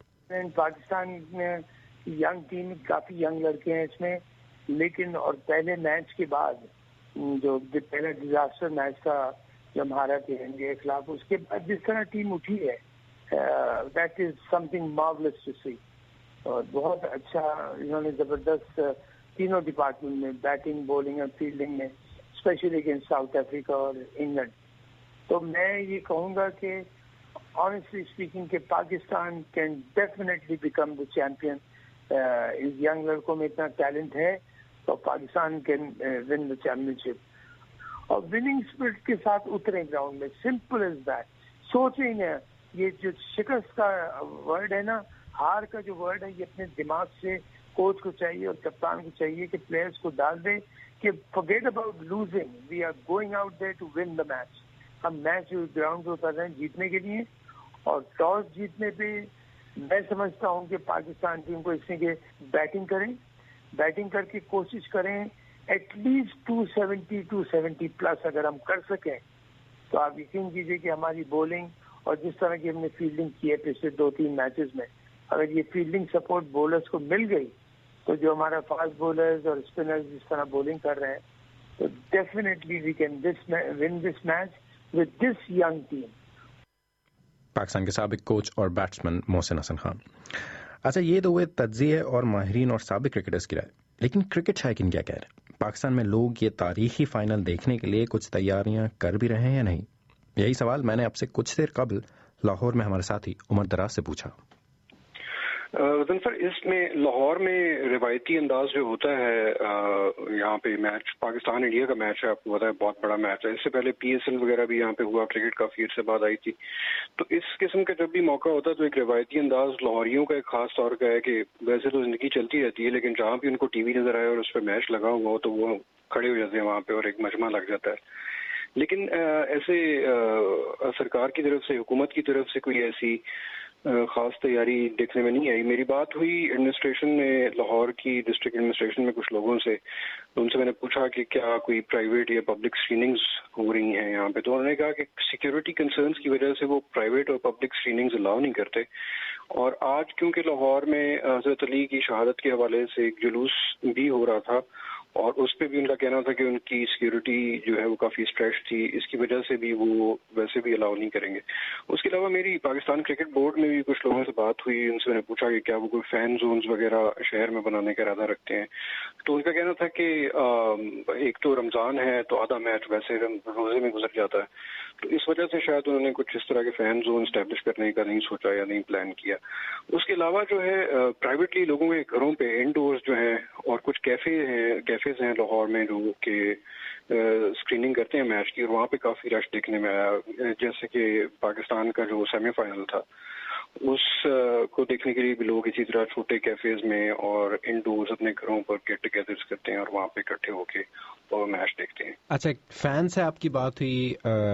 Speaker 4: پاکستان میں ینگ ٹیم, کافی ینگ لڑکے ہیں اس میں, لیکن اور پہلے میچ کے بعد جو پہلا ڈیزاسٹر میچ تھا جو ہمارا تھے انڈیا کے خلاف, اس کے بعد جس طرح ٹیم اٹھی ہے that is something marvellous to see. اور بہت اچھا انہوں نے زبردست تینوں ڈپارٹمنٹ میں, بیٹنگ, بولنگ اور فیلڈنگ میں, اسپیشلی اگینسٹ ساؤتھ افریقہ اور انگلینڈ. تو میں یہ کہوں گا کہ آنیسٹلی اسپیکنگ کہ Pakistan can definitely become the champion. اس ینگ لڑکوں میں اتنا ٹیلنٹ ہے تو Pakistan can win the championship. اور وننگ اسپرٹ کے ساتھ اتریں گراؤنڈ میں, سمپل از دیٹ. سوچیں نا, یہ جو شکست کا ورڈ ہے نا, ہار کا جو ورڈ ہے, یہ اپنے دماغ سے کوچ کو چاہیے اور کپتان کو چاہیے کہ پلیئرز کو ڈال دیں کہ forget about losing, we are going out there to win the match. ہم میچ گراؤنڈ پہ اتر رہے ہیں جیتنے کے لیے, اور ٹاس جیتنے پہ میں سمجھتا ہوں کہ پاکستان ٹیم کو اس میں کہ بیٹنگ کریں, بیٹنگ کر کے کوشش کریں at least two seventy two seventy plus اگر ہم کر سکیں تو آپ یقین کیجیے کہ ہماری بولنگ اور جس طرح کی ہم نے فیلڈنگ کی ہے پچھلے دو تین میچز میں, اگر یہ فیلڈنگ سپورٹ بولرز کو مل گئی تو جو ہمارا فاسٹ بولرز اور اسپنرز جس طرح بولنگ کر رہے ہیں تو definitely we can win this match with this young team.
Speaker 1: Pakistan کے سابق کوچ اور بیٹسمین محسن حسن خان. اچھا, یہ تو ہوئے تجزیے اور ماہرین اور سابق کرکٹرز کی رائے, لیکن کرکٹ شائقین کیا کہہ رہے ہیں؟ پاکستان میں لوگ یہ تاریخی فائنل دیکھنے کے لیے کچھ تیاریاں کر بھی رہے ہیں یا نہیں؟ یہی سوال میں نے اب سے کچھ دیر قبل لاہور میں ہمارے ساتھی عمر دراز سے پوچھا.
Speaker 14: وزن سر, اس میں لاہور میں روایتی انداز جو ہوتا ہے یہاں پہ میچ پاکستان انڈیا کا میچ ہے, آپ کو پتا ہے بہت بڑا میچ ہے. اس سے پہلے پی ایس ایل وغیرہ بھی یہاں پہ ہوا, کرکٹ کافی عرصے بعد آئی تھی. تو اس قسم کا جب بھی موقع ہوتا ہے تو ایک روایتی انداز لاہوریوں کا ایک خاص طور کا ہے کہ ویسے تو زندگی چلتی رہتی ہے لیکن جہاں بھی ان کو ٹی وی نظر آئے اور اس پہ میچ لگا ہوا ہو تو وہ کھڑے ہو جاتے ہیں وہاں پہ اور ایک مجمع لگ جاتا ہے. لیکن ایسے سرکار کی طرف سے, حکومت کی طرف سے کوئی ایسی خاص تیاری دیکھنے میں نہیں آئی. میری بات ہوئی ایڈمنسٹریشن میں, لاہور کی ڈسٹرکٹ ایڈمنسٹریشن میں کچھ لوگوں سے, تو ان سے میں نے پوچھا کہ کیا کوئی پرائیویٹ یا پبلک اسکریننگز ہو رہی ہیں یہاں پہ. تو انہوں نے کہا کہ سیکیورٹی کنسرنس کی وجہ سے وہ پرائیویٹ اور پبلک اسکریننگز الاؤ نہیں کرتے. اور آج کیونکہ لاہور میں حضرت علی کی شہادت کے حوالے سے ایک جلوس بھی ہو رہا تھا اور اس پہ بھی ان کا کہنا تھا کہ ان کی سیکیورٹی جو ہے وہ کافی اسٹریچ تھی, اس کی وجہ سے بھی وہ ویسے بھی الاؤ نہیں کریں گے. اس کے علاوہ میری پاکستان کرکٹ بورڈ میں بھی کچھ لوگوں سے بات ہوئی, ان سے میں نے پوچھا کہ کیا وہ کوئی فین زونز وغیرہ شہر میں بنانے کا ارادہ رکھتے ہیں. تو ان کا کہنا تھا کہ ایک تو رمضان ہے تو آدھا میچ ویسے روزے میں گزر جاتا ہے, تو اس وجہ سے شاید انہوں نے کچھ اس طرح کے فین زون اسٹیبلش کرنے کا نہیں سوچا یا نہیں پلان کیا. اس کے علاوہ جو ہے پرائیویٹلی لوگوں کے گھروں پہ انڈورز جو ہیں اور کچھ کیفے ہیں کیفیز ہیں لاہور میں جو کہ اسکریننگ کرتے ہیں میچ کی, اور وہاں پہ کافی رش دیکھنے میں آیا. جیسے کہ پاکستان کا جو سیمی فائنل تھا اس کو دیکھنے کے لیے بھی لوگ اسی طرح چھوٹے کیفیز میں اور انڈورز اپنے گھروں پر گیٹ ٹوگیدرز کرتے ہیں اور وہاں پہ اکٹھے ہو کے اور میچ دیکھتے ہیں.
Speaker 1: اچھا, فین سے آپ کی بات ہوئی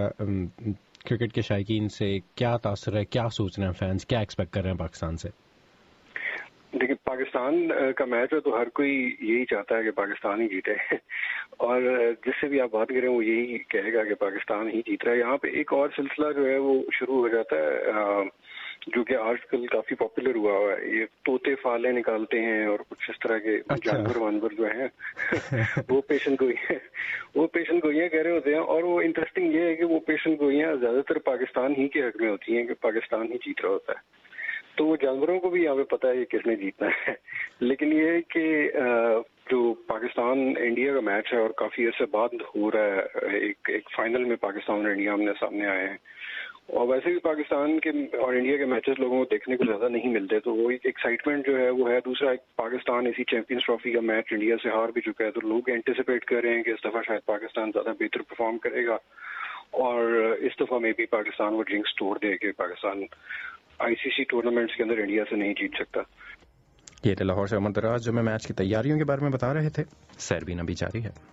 Speaker 1: کرکٹ کے شائقین سے, کیا تاثر ہے, کیا سوچ رہے ہیں فینس, کیا ایکسپیکٹ کر رہے ہیں پاکستان سے؟
Speaker 14: دیکھیں, پاکستان کا میچ ہے تو ہر کوئی یہی چاہتا ہے کہ پاکستان ہی جیتے اور جس سے بھی آپ بات کریں وہ یہی کہے گا کہ پاکستان ہی جیت رہا ہے. یہاں پہ ایک اور سلسلہ جو ہے وہ شروع ہو جاتا ہے جو کہ آج کل کافی پاپولر ہوا ہوا ہے. یہ طوطے فالے نکالتے ہیں اور کچھ اس طرح کے جانور وانور جو ہیں وہ پیشن گوئی ہیں وہ پیشن گوئیاں کہہ رہے ہوتے ہیں. اور وہ انٹرسٹنگ یہ ہے کہ وہ پیشن گوئیاں زیادہ تر پاکستان ہی کے حق میں ہوتی ہیں کہ پاکستان ہی جیت رہا ہوتا ہے. تو وہ جانوروں کو بھی یہاں پہ پتا ہے کہ کس نے جیتنا ہے. لیکن یہ ہے کہ جو پاکستان انڈیا کا میچ ہے اور کافی عرصے بعد ہو رہا ہے, ایک ایک فائنل میں پاکستان اور انڈیا آمنے سامنے آئے ہیں. اور ویسے بھی پاکستان کے اور انڈیا کے میچز لوگوں کو دیکھنے کو زیادہ نہیں ملتے, تو وہ ایک ایکسائٹمنٹ جو ہے وہ ہے. دوسرا ایک پاکستان اسی چیمپئنز ٹرافی کا میچ انڈیا سے ہار بھی چکا ہے, تو لوگ اینٹیسپیٹ کر رہے ہیں کہ اس دفعہ شاید پاکستان زیادہ بہتر پرفارم کرے گا اور اس دفعہ میں بھی پاکستان وہ جنکس توڑ دے کہ پاکستان آئی سی سی ٹورنامنٹس کے اندر انڈیا سے نہیں جیت سکتا.
Speaker 1: یہ تھے لاہور سے عمر دراز جو میں میچ کی تیاریوں کے بارے میں بتا رہے تھے. سیربین ابھی جاری ہے.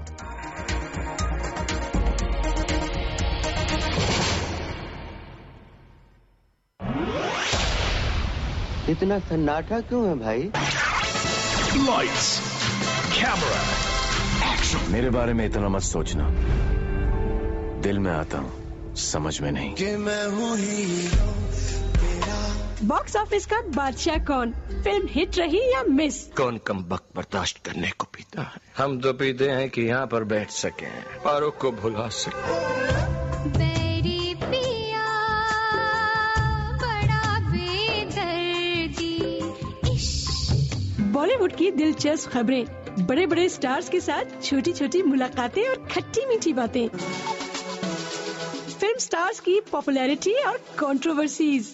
Speaker 15: اتنا سناٹا کیوں ہے بھائی؟
Speaker 16: Lights camera action.
Speaker 17: میرے بارے میں اتنا مت سوچنا, دل میں آتا ہوں سمجھ میں نہیں.
Speaker 18: کہ میں ہوں ہی
Speaker 19: باکس آفس کا بادشاہ کون, فلم ہٹ رہی یا مس؟
Speaker 18: کون کم وقت برداشت کرنے کو پیتا ہے؟ ہم تو پیتے ہیں کہ یہاں پر بیٹھ سکیں, فاروق کو بھلا سکیں.
Speaker 20: میری پیا بڑا بے دردی.
Speaker 19: بالی ووڈ کی دلچسپ خبریں, بڑے بڑے سٹارز کے ساتھ چھوٹی چھوٹی ملاقاتیں اور کھٹی میٹھی باتیں, فلم سٹارز کی پاپولیرٹی اور کنٹروورسیز.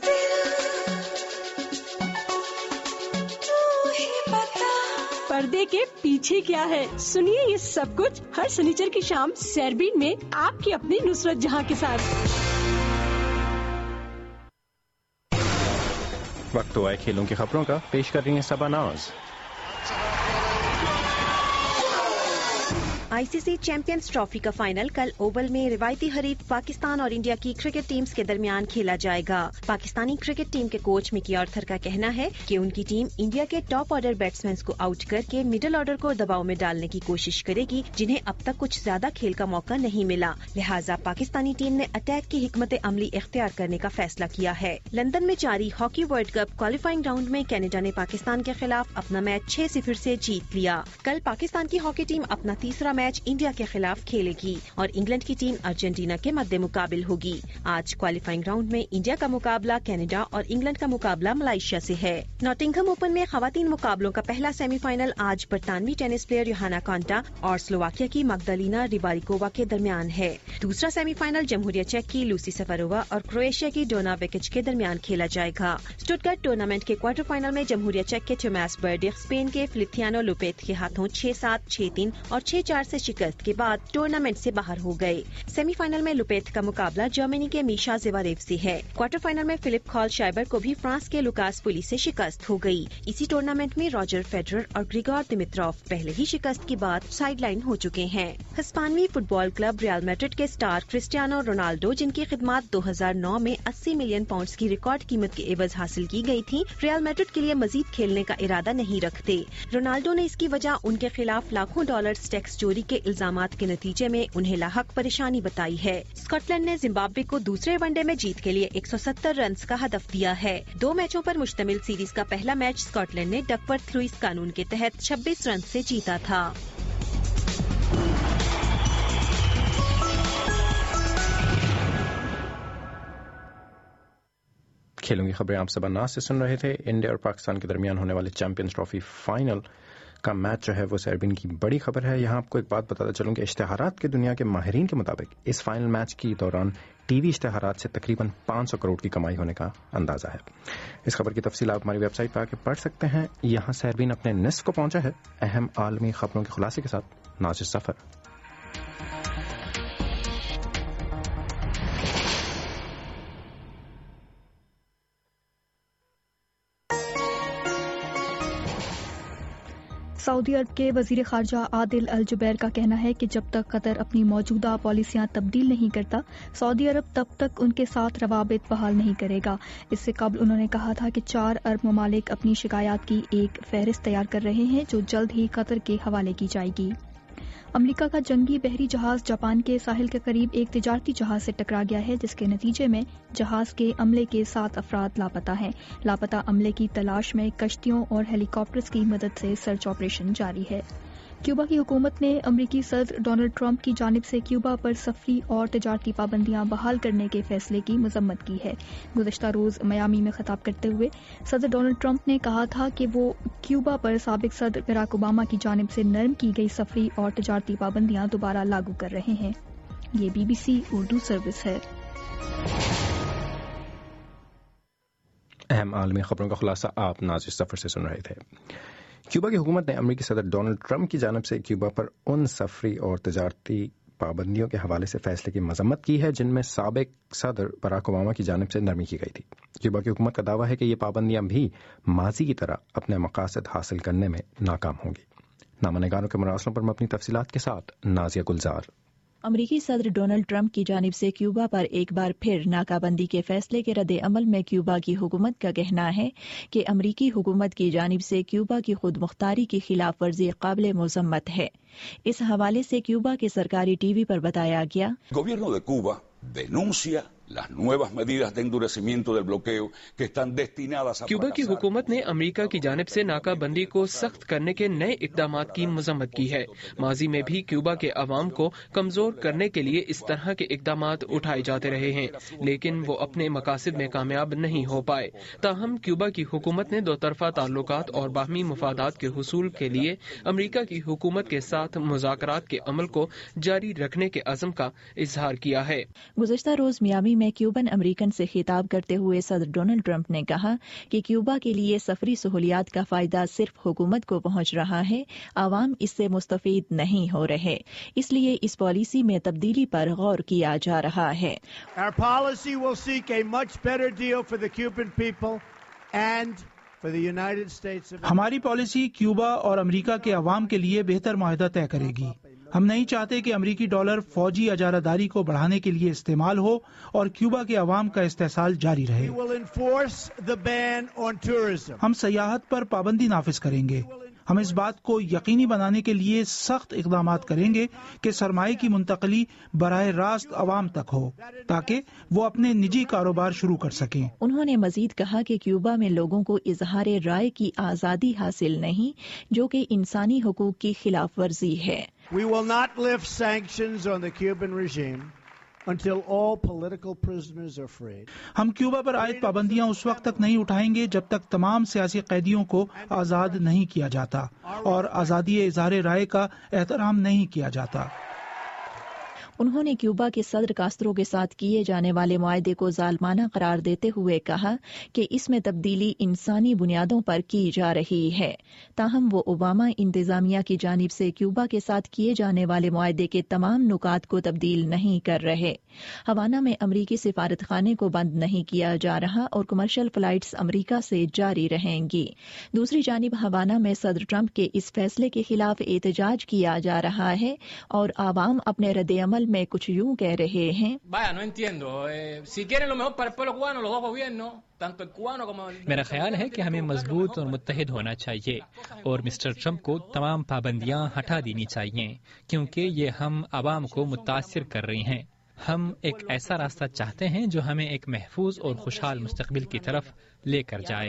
Speaker 19: پردے کے پیچھے کیا ہے, سنیے یہ سب کچھ ہر سنیچر کی شام سیربین میں آپ کی اپنی نصرت جہاں کے ساتھ.
Speaker 1: وقت ہوا ہے کھیلوں کی خبروں کا, پیش کر رہی ہیں Saba Naz.
Speaker 21: I C C Champions Trophy کا فائنل کل اوول میں روایتی حریف پاکستان اور انڈیا کی کرکٹ ٹیمز کے درمیان کھیلا جائے گا. پاکستانی کرکٹ ٹیم کے کوچ مکی آرتھر کا کہنا ہے کہ ان کی ٹیم انڈیا کے ٹاپ آرڈر بیٹسمینز کو آؤٹ کر کے مڈل آرڈر کو دباؤ میں ڈالنے کی کوشش کرے گی, جنہیں اب تک کچھ زیادہ کھیل کا موقع نہیں ملا. لہٰذا پاکستانی ٹیم نے اٹیک کی حکمت عملی اختیار کرنے کا فیصلہ کیا ہے. لندن میں جاری hockey World Cup qualifying round میں کینیڈا نے پاکستان کے خلاف اپنا میچ چھ صفر سے جیت لیا. کل پاکستان کی ہاکی ٹیم اپنا تیسرا میچ انڈیا کے خلاف کھیلے گی اور انگلینڈ کی ٹیم ارجنٹینا کے مد مقابل ہوگی. آج کوالیفائنگ راؤنڈ میں انڈیا کا مقابلہ کینیڈا اور انگلینڈ کا مقابلہ ملائیشیا سے ہے. ناٹنگھم اوپن میں خواتین مقابلوں کا پہلا سیمی فائنل آج برطانوی ٹینس پلیئر یوہانا کانٹا اور سلوواکیہ کی مگدالینا ریباریکووا کے درمیان ہے. دوسرا سیمی فائنل جمہوریہ چیک کی لوسی سفرووا اور کروشیا کی ڈونا ویکچ کے درمیان کھیلا جائے گا. اسٹٹگارٹ ٹورنامنٹ کے کوارٹر فائنل میں جمہوریہ چیک کے ٹوماس برڈیخ اسپین کے فلیتھیانو لوپیت کے ہاتھوں چھ سات چھ تین اور چھ چار سے شکست کے بعد ٹورنامنٹ سے باہر ہو گئے. سیمی فائنل میں لوپیت کا مقابلہ جرمنی کے میشا زیواریو سے ہے. کوارٹر فائنل میں فلپ کال شائبر کو بھی فرانس کے لوکاس پولی سے شکست ہو گئی. اسی ٹورنامنٹ میں راجر فیڈرر اور گریگور دمیتروف پہلے ہی شکست کے بعد سائیڈ لائن ہو چکے ہیں. ہسپانوی football club Real Madrid کے سٹار کرسٹیانو رونالڈو, جن کی خدمات دو ہزار نو میں اسی ملین پاؤنڈز کی ریکارڈ قیمت کے عوض حاصل کی گئی تھی, ریال میڈرڈ کے لیے مزید کھیلنے کا ارادہ نہیں رکھتے. رونالڈو نے اس کی وجہ ان کے خلاف لاکھوں ڈالرز ٹیکس چوری کے الزامات کے نتیجے میں انہیں لاحق پریشانی بتائی ہے. اسکاٹ لینڈ نے زمبابوے کو دوسرے ون ڈے میں جیت کے لیے ایک سو ستر رنز کا ہدف دیا ہے. دو میچوں پر مشتمل سیریز کا پہلا میچ اسکاٹ لینڈ نے ڈکورتھ لوئس قانون کے تحت چھبیس رنز سے جیتا تھا.
Speaker 1: کھیلوں کی خبریں آپ صبح ناز سے سن رہے تھے. انڈیا اور پاکستان کے درمیان ہونے والے چیمپئنز ٹرافی فائنل کا میچ جو ہے وہ سیربین کی بڑی خبر ہے. یہاں آپ کو ایک بات بتاتا چلوں کہ اشتہارات کی دنیا کے ماہرین کے مطابق اس فائنل میچ کے دوران ٹی وی اشتہارات سے تقریباً پانچ سو کروڑ کی کمائی ہونے کا اندازہ ہے. اس خبر کی تفصیل آپ ہماری ویب سائٹ پر آ کے پڑھ سکتے ہیں. یہاں سیربین اپنے نصف کو پہنچا ہے اہم عالمی خبروں کے خلاصے کے ساتھ. ناظر سفر.
Speaker 3: سعودی عرب کے وزیر خارجہ عادل الجبیر کا کہنا ہے کہ جب تک قطر اپنی موجودہ پالیسیاں تبدیل نہیں کرتا سعودی عرب تب تک ان کے ساتھ روابط بحال نہیں کرے گا. اس سے قبل انہوں نے کہا تھا کہ چار ارب ممالک اپنی شکایات کی ایک فہرست تیار کر رہے ہیں جو جلد ہی قطر کے حوالے کی جائے گی. امریکہ کا جنگی بحری جہاز جاپان کے ساحل کے قریب ایک تجارتی جہاز سے ٹکرا گیا ہے، جس کے نتیجے میں جہاز کے عملے کے سات افراد لاپتہ ہیں۔ لاپتہ عملے کی تلاش میں کشتیوں اور ہیلی کاپٹرز کی مدد سے سرچ آپریشن جاری ہے۔ کیوبا کی حکومت نے امریکی صدر ڈونلڈ ٹرمپ کی جانب سے کیوبا پر سفری اور تجارتی پابندیاں بحال کرنے کے فیصلے کی مذمت کی ہے۔ گزشتہ روز میامی میں خطاب کرتے ہوئے صدر ڈونلڈ ٹرمپ نے کہا تھا کہ وہ کیوبا پر سابق صدر براک اوباما کی جانب سے نرم کی گئی سفری اور تجارتی پابندیاں دوبارہ لاگو کر رہے ہیں۔ یہ B B C Urdu service ہے۔
Speaker 1: اہم عالمی خبروں کا خلاصہ آپ ناظر سفر سے سن رہے تھے۔ کیوبا کی حکومت نے امریکی صدر ڈونلڈ ٹرمپ کی جانب سے کیوبا پر ان سفری اور تجارتی پابندیوں کے حوالے سے فیصلے کی مذمت کی ہے جن میں سابق صدر براک اوباما کی جانب سے نرمی کی گئی تھی۔ کیوبا کی حکومت کا دعویٰ ہے کہ یہ پابندیاں بھی ماضی کی طرح اپنے مقاصد حاصل کرنے میں ناکام ہوں گی۔ نامہ نگاروں کے مراسلوں پر مبنی تفصیلات کے ساتھ نازیہ گلزار۔
Speaker 5: امریکی صدر ڈونلڈ ٹرمپ کی جانب سے کیوبا پر ایک بار پھر ناکہ بندی کے فیصلے کے رد عمل میں کیوبا کی حکومت کا کہنا ہے کہ امریکی حکومت کی جانب سے کیوبا کی خود مختاری کی خلاف ورزی قابل مذمت ہے۔ اس حوالے سے کیوبا کے سرکاری ٹی وی پر بتایا گیا،
Speaker 22: گوبierno de Cuba denuncia las nuevas medidas de endurecimiento del bloqueo que están destinadas a
Speaker 6: Cuba کی حکومت نے امریکہ کی جانب سے ناکہ بندی کو سخت کرنے کے نئے اقدامات کی مذمت کی ہے۔ ماضی میں بھی کیوبا کے عوام کو کمزور کرنے کے لیے اس طرح کے اقدامات اٹھائے جاتے رہے ہیں، لیکن وہ اپنے مقاصد میں کامیاب نہیں ہو پائے۔ تاہم کیوبا کی حکومت نے دو طرفہ تعلقات اور باہمی مفادات کے حصول کے لیے امریکہ کی حکومت کے ساتھ مذاکرات کے عمل کو جاری رکھنے کے عزم کا اظہار کیا ہے۔
Speaker 5: گزشتہ روز میامی میں کیوبن امریکن سے خطاب کرتے ہوئے صدر ڈونلڈ ٹرمپ نے کہا کہ کیوبا کے لیے سفری سہولیات کا فائدہ صرف حکومت کو پہنچ رہا ہے، عوام اس سے مستفید نہیں ہو رہے، اس لیے اس پالیسی میں تبدیلی پر غور کیا جا رہا ہے۔
Speaker 23: Our policy will seek a much better deal for the Cuban people and for the United States of America.
Speaker 24: ہماری پالیسی کیوبا اور امریکہ کے عوام کے لیے بہتر معاہدہ طے کرے گی۔ ہم نہیں چاہتے کہ امریکی ڈالر فوجی اجارہ داری کو بڑھانے کے لیے استعمال ہو اور کیوبا کے عوام کا استحصال جاری رہے۔
Speaker 23: We will enforce the ban on tourism.
Speaker 24: ہم سیاحت پر پابندی نافذ کریں گے۔ ہم اس بات کو یقینی بنانے کے لیے سخت اقدامات کریں گے کہ سرمایہ کی منتقلی براہ راست عوام تک ہو تاکہ وہ اپنے نجی کاروبار شروع کر سکیں۔
Speaker 5: انہوں نے مزید کہا کہ کیوبا میں لوگوں کو اظہار رائے کی آزادی حاصل نہیں، جو کہ انسانی حقوق کی خلاف ورزی ہے۔
Speaker 23: We will not lift sanctions on the Cuban regime until all political prisoners are freed.
Speaker 24: ہم کیوبا پر عائد پابندیاں اس وقت تک نہیں اٹھائیں گے جب تک تمام سیاسی قیدیوں کو آزاد نہیں کیا جاتا اور آزادی اظہار رائے کا احترام نہیں کیا جاتا۔
Speaker 5: انہوں نے کیوبا کے صدر کاسترو کے ساتھ کیے جانے والے معاہدے کو ظالمانہ قرار دیتے ہوئے کہا کہ اس میں تبدیلی انسانی بنیادوں پر کی جا رہی ہے۔ تاہم وہ اوباما انتظامیہ کی جانب سے کیوبا کے ساتھ کیے جانے والے معاہدے کے تمام نکات کو تبدیل نہیں کر رہے۔ ہوانا میں امریکی سفارت خانے کو بند نہیں کیا جا رہا اور کمرشل فلائٹس امریکہ سے جاری رہیں گی۔ دوسری جانب ہوانا میں صدر ٹرمپ کے اس فیصلے کے خلاف احتجاج کیا جا رہا ہے اور عوام اپنے رد عمل میں کچھ یوں کہہ رہے ہیں،
Speaker 10: میرا خیال ہے کہ ہمیں مضبوط اور متحد ہونا چاہیے اور مسٹر ٹرمپ کو تمام پابندیاں ہٹا دینی چاہیے کیونکہ یہ ہم عوام کو متاثر کر رہی ہیں۔ ہم ایک ایسا راستہ چاہتے ہیں جو ہمیں ایک محفوظ اور خوشحال مستقبل کی طرف لے کر جائے۔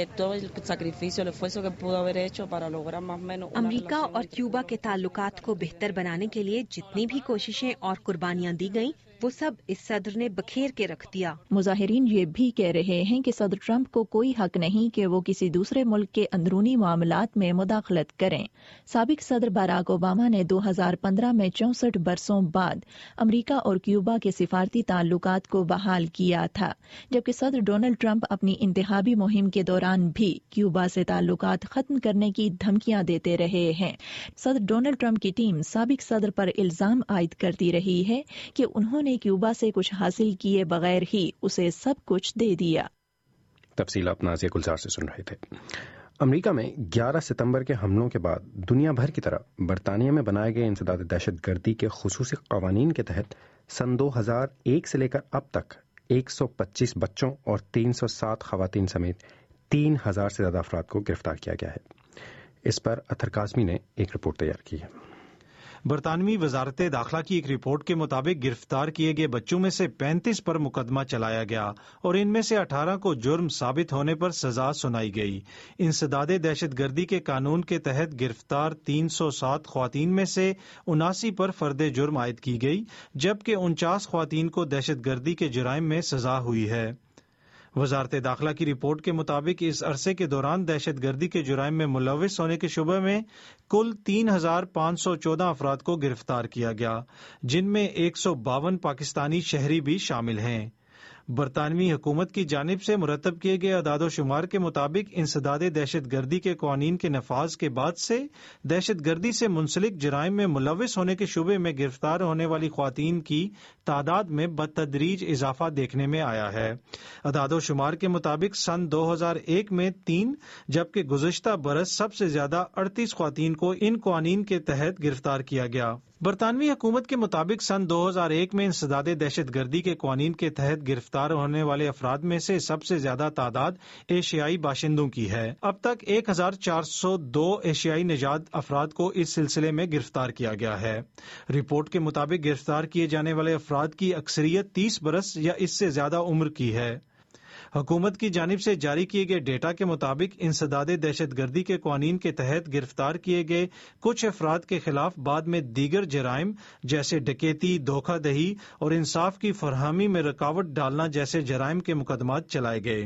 Speaker 21: امریکہ اور کیوبا کے تعلقات کو بہتر بنانے کے لیے جتنی بھی کوششیں اور قربانیاں دی گئیں وہ سب اس صدر نے بکھیر کے رکھ دیا۔
Speaker 5: مظاہرین یہ بھی کہہ رہے ہیں کہ صدر ٹرمپ کو کوئی حق نہیں کہ وہ کسی دوسرے ملک کے اندرونی معاملات میں مداخلت کریں۔ سابق صدر باراک اوباما نے دو ہزار پندرہ میں چونسٹھ برسوں بعد امریکہ اور کیوبا کے سفارتی تعلقات کو بحال کیا تھا، جبکہ صدر ڈونلڈ ٹرمپ اپنی انتخابی مہم کے دوران بھی کیوبا سے تعلقات ختم کرنے کی دھمکیاں دیتے رہے ہیں۔ صدر ڈونلڈ ٹرمپ کی ٹیم سابق صدر پر الزام عائد کرتی رہی ہے کہ انہوں نے کیوبا سے کچھ حاصل کیے بغیر ہی اسے سب کچھ دے دیا۔
Speaker 1: تفصیلات نازیہ گلزار سے سن رہے تھے۔ امریکہ میں گیارہ ستمبر کے حملوں کے بعد دنیا بھر کی طرح برطانیہ میں بنائے گئے انسداد دہشت گردی کے خصوصی قوانین کے تحت سن دو ہزار ایک سے لے کر اب تک ایک سو پچیس بچوں اور تین سو سات خواتین سمیت تین ہزار سے زیادہ افراد کو گرفتار کیا گیا ہے۔ اس پر اطہر کاظمی نے ایک رپورٹ تیار کی ہے۔
Speaker 2: برطانوی وزارت داخلہ کی ایک رپورٹ کے مطابق گرفتار کیے گئے بچوں میں سے پینتیس پر مقدمہ چلایا گیا اور ان میں سے اٹھارہ کو جرم ثابت ہونے پر سزا سنائی گئی۔ انسداد دہشت گردی کے قانون کے تحت گرفتار تین سو سات خواتین میں سے اناسی پر فرد جرم عائد کی گئی، جبکہ انچاس خواتین کو دہشت گردی کے جرائم میں سزا ہوئی ہے۔ وزارت داخلہ کی رپورٹ کے مطابق اس عرصے کے دوران دہشت گردی کے جرائم میں ملوث ہونے کے شبہ میں کل تین ہزار پانچ سو چودہ افراد کو گرفتار کیا گیا، جن میں ایک سو باون پاکستانی شہری بھی شامل ہیں۔ برطانوی حکومت کی جانب سے مرتب کیے گئے اعداد و شمار کے مطابق انسداد دہشت گردی کے قوانین کے نفاذ کے بعد سے دہشت گردی سے منسلک جرائم میں ملوث ہونے کے شبے میں گرفتار ہونے والی خواتین کی تعداد میں بتدریج اضافہ دیکھنے میں آیا ہے۔ اعداد و شمار کے مطابق سن دو ہزار ایک میں تین جبکہ گزشتہ برس سب سے زیادہ اڑتیس خواتین کو ان قوانین کے تحت گرفتار کیا گیا۔ برطانوی حکومت کے مطابق سن دو ہزار ایک میں انسداد دہشت گردی کے قوانین کے تحت گرفتار ہونے والے افراد میں سے سب سے زیادہ تعداد ایشیائی باشندوں کی ہے۔ اب تک ایک ہزار چار سو دو ایشیائی نژاد افراد کو اس سلسلے میں گرفتار کیا گیا ہے۔ رپورٹ کے مطابق گرفتار کیے جانے والے افراد کی اکثریت تیس برس یا اس سے زیادہ عمر کی ہے۔ حکومت کی جانب سے جاری کیے گئے ڈیٹا کے مطابق انسداد دہشت گردی کے قوانین کے تحت گرفتار کیے گئے کچھ افراد کے خلاف بعد میں دیگر جرائم جیسے ڈکیتی، دھوکہ دہی اور انصاف کی فراہمی میں رکاوٹ ڈالنا جیسے جرائم کے مقدمات چلائے گئے۔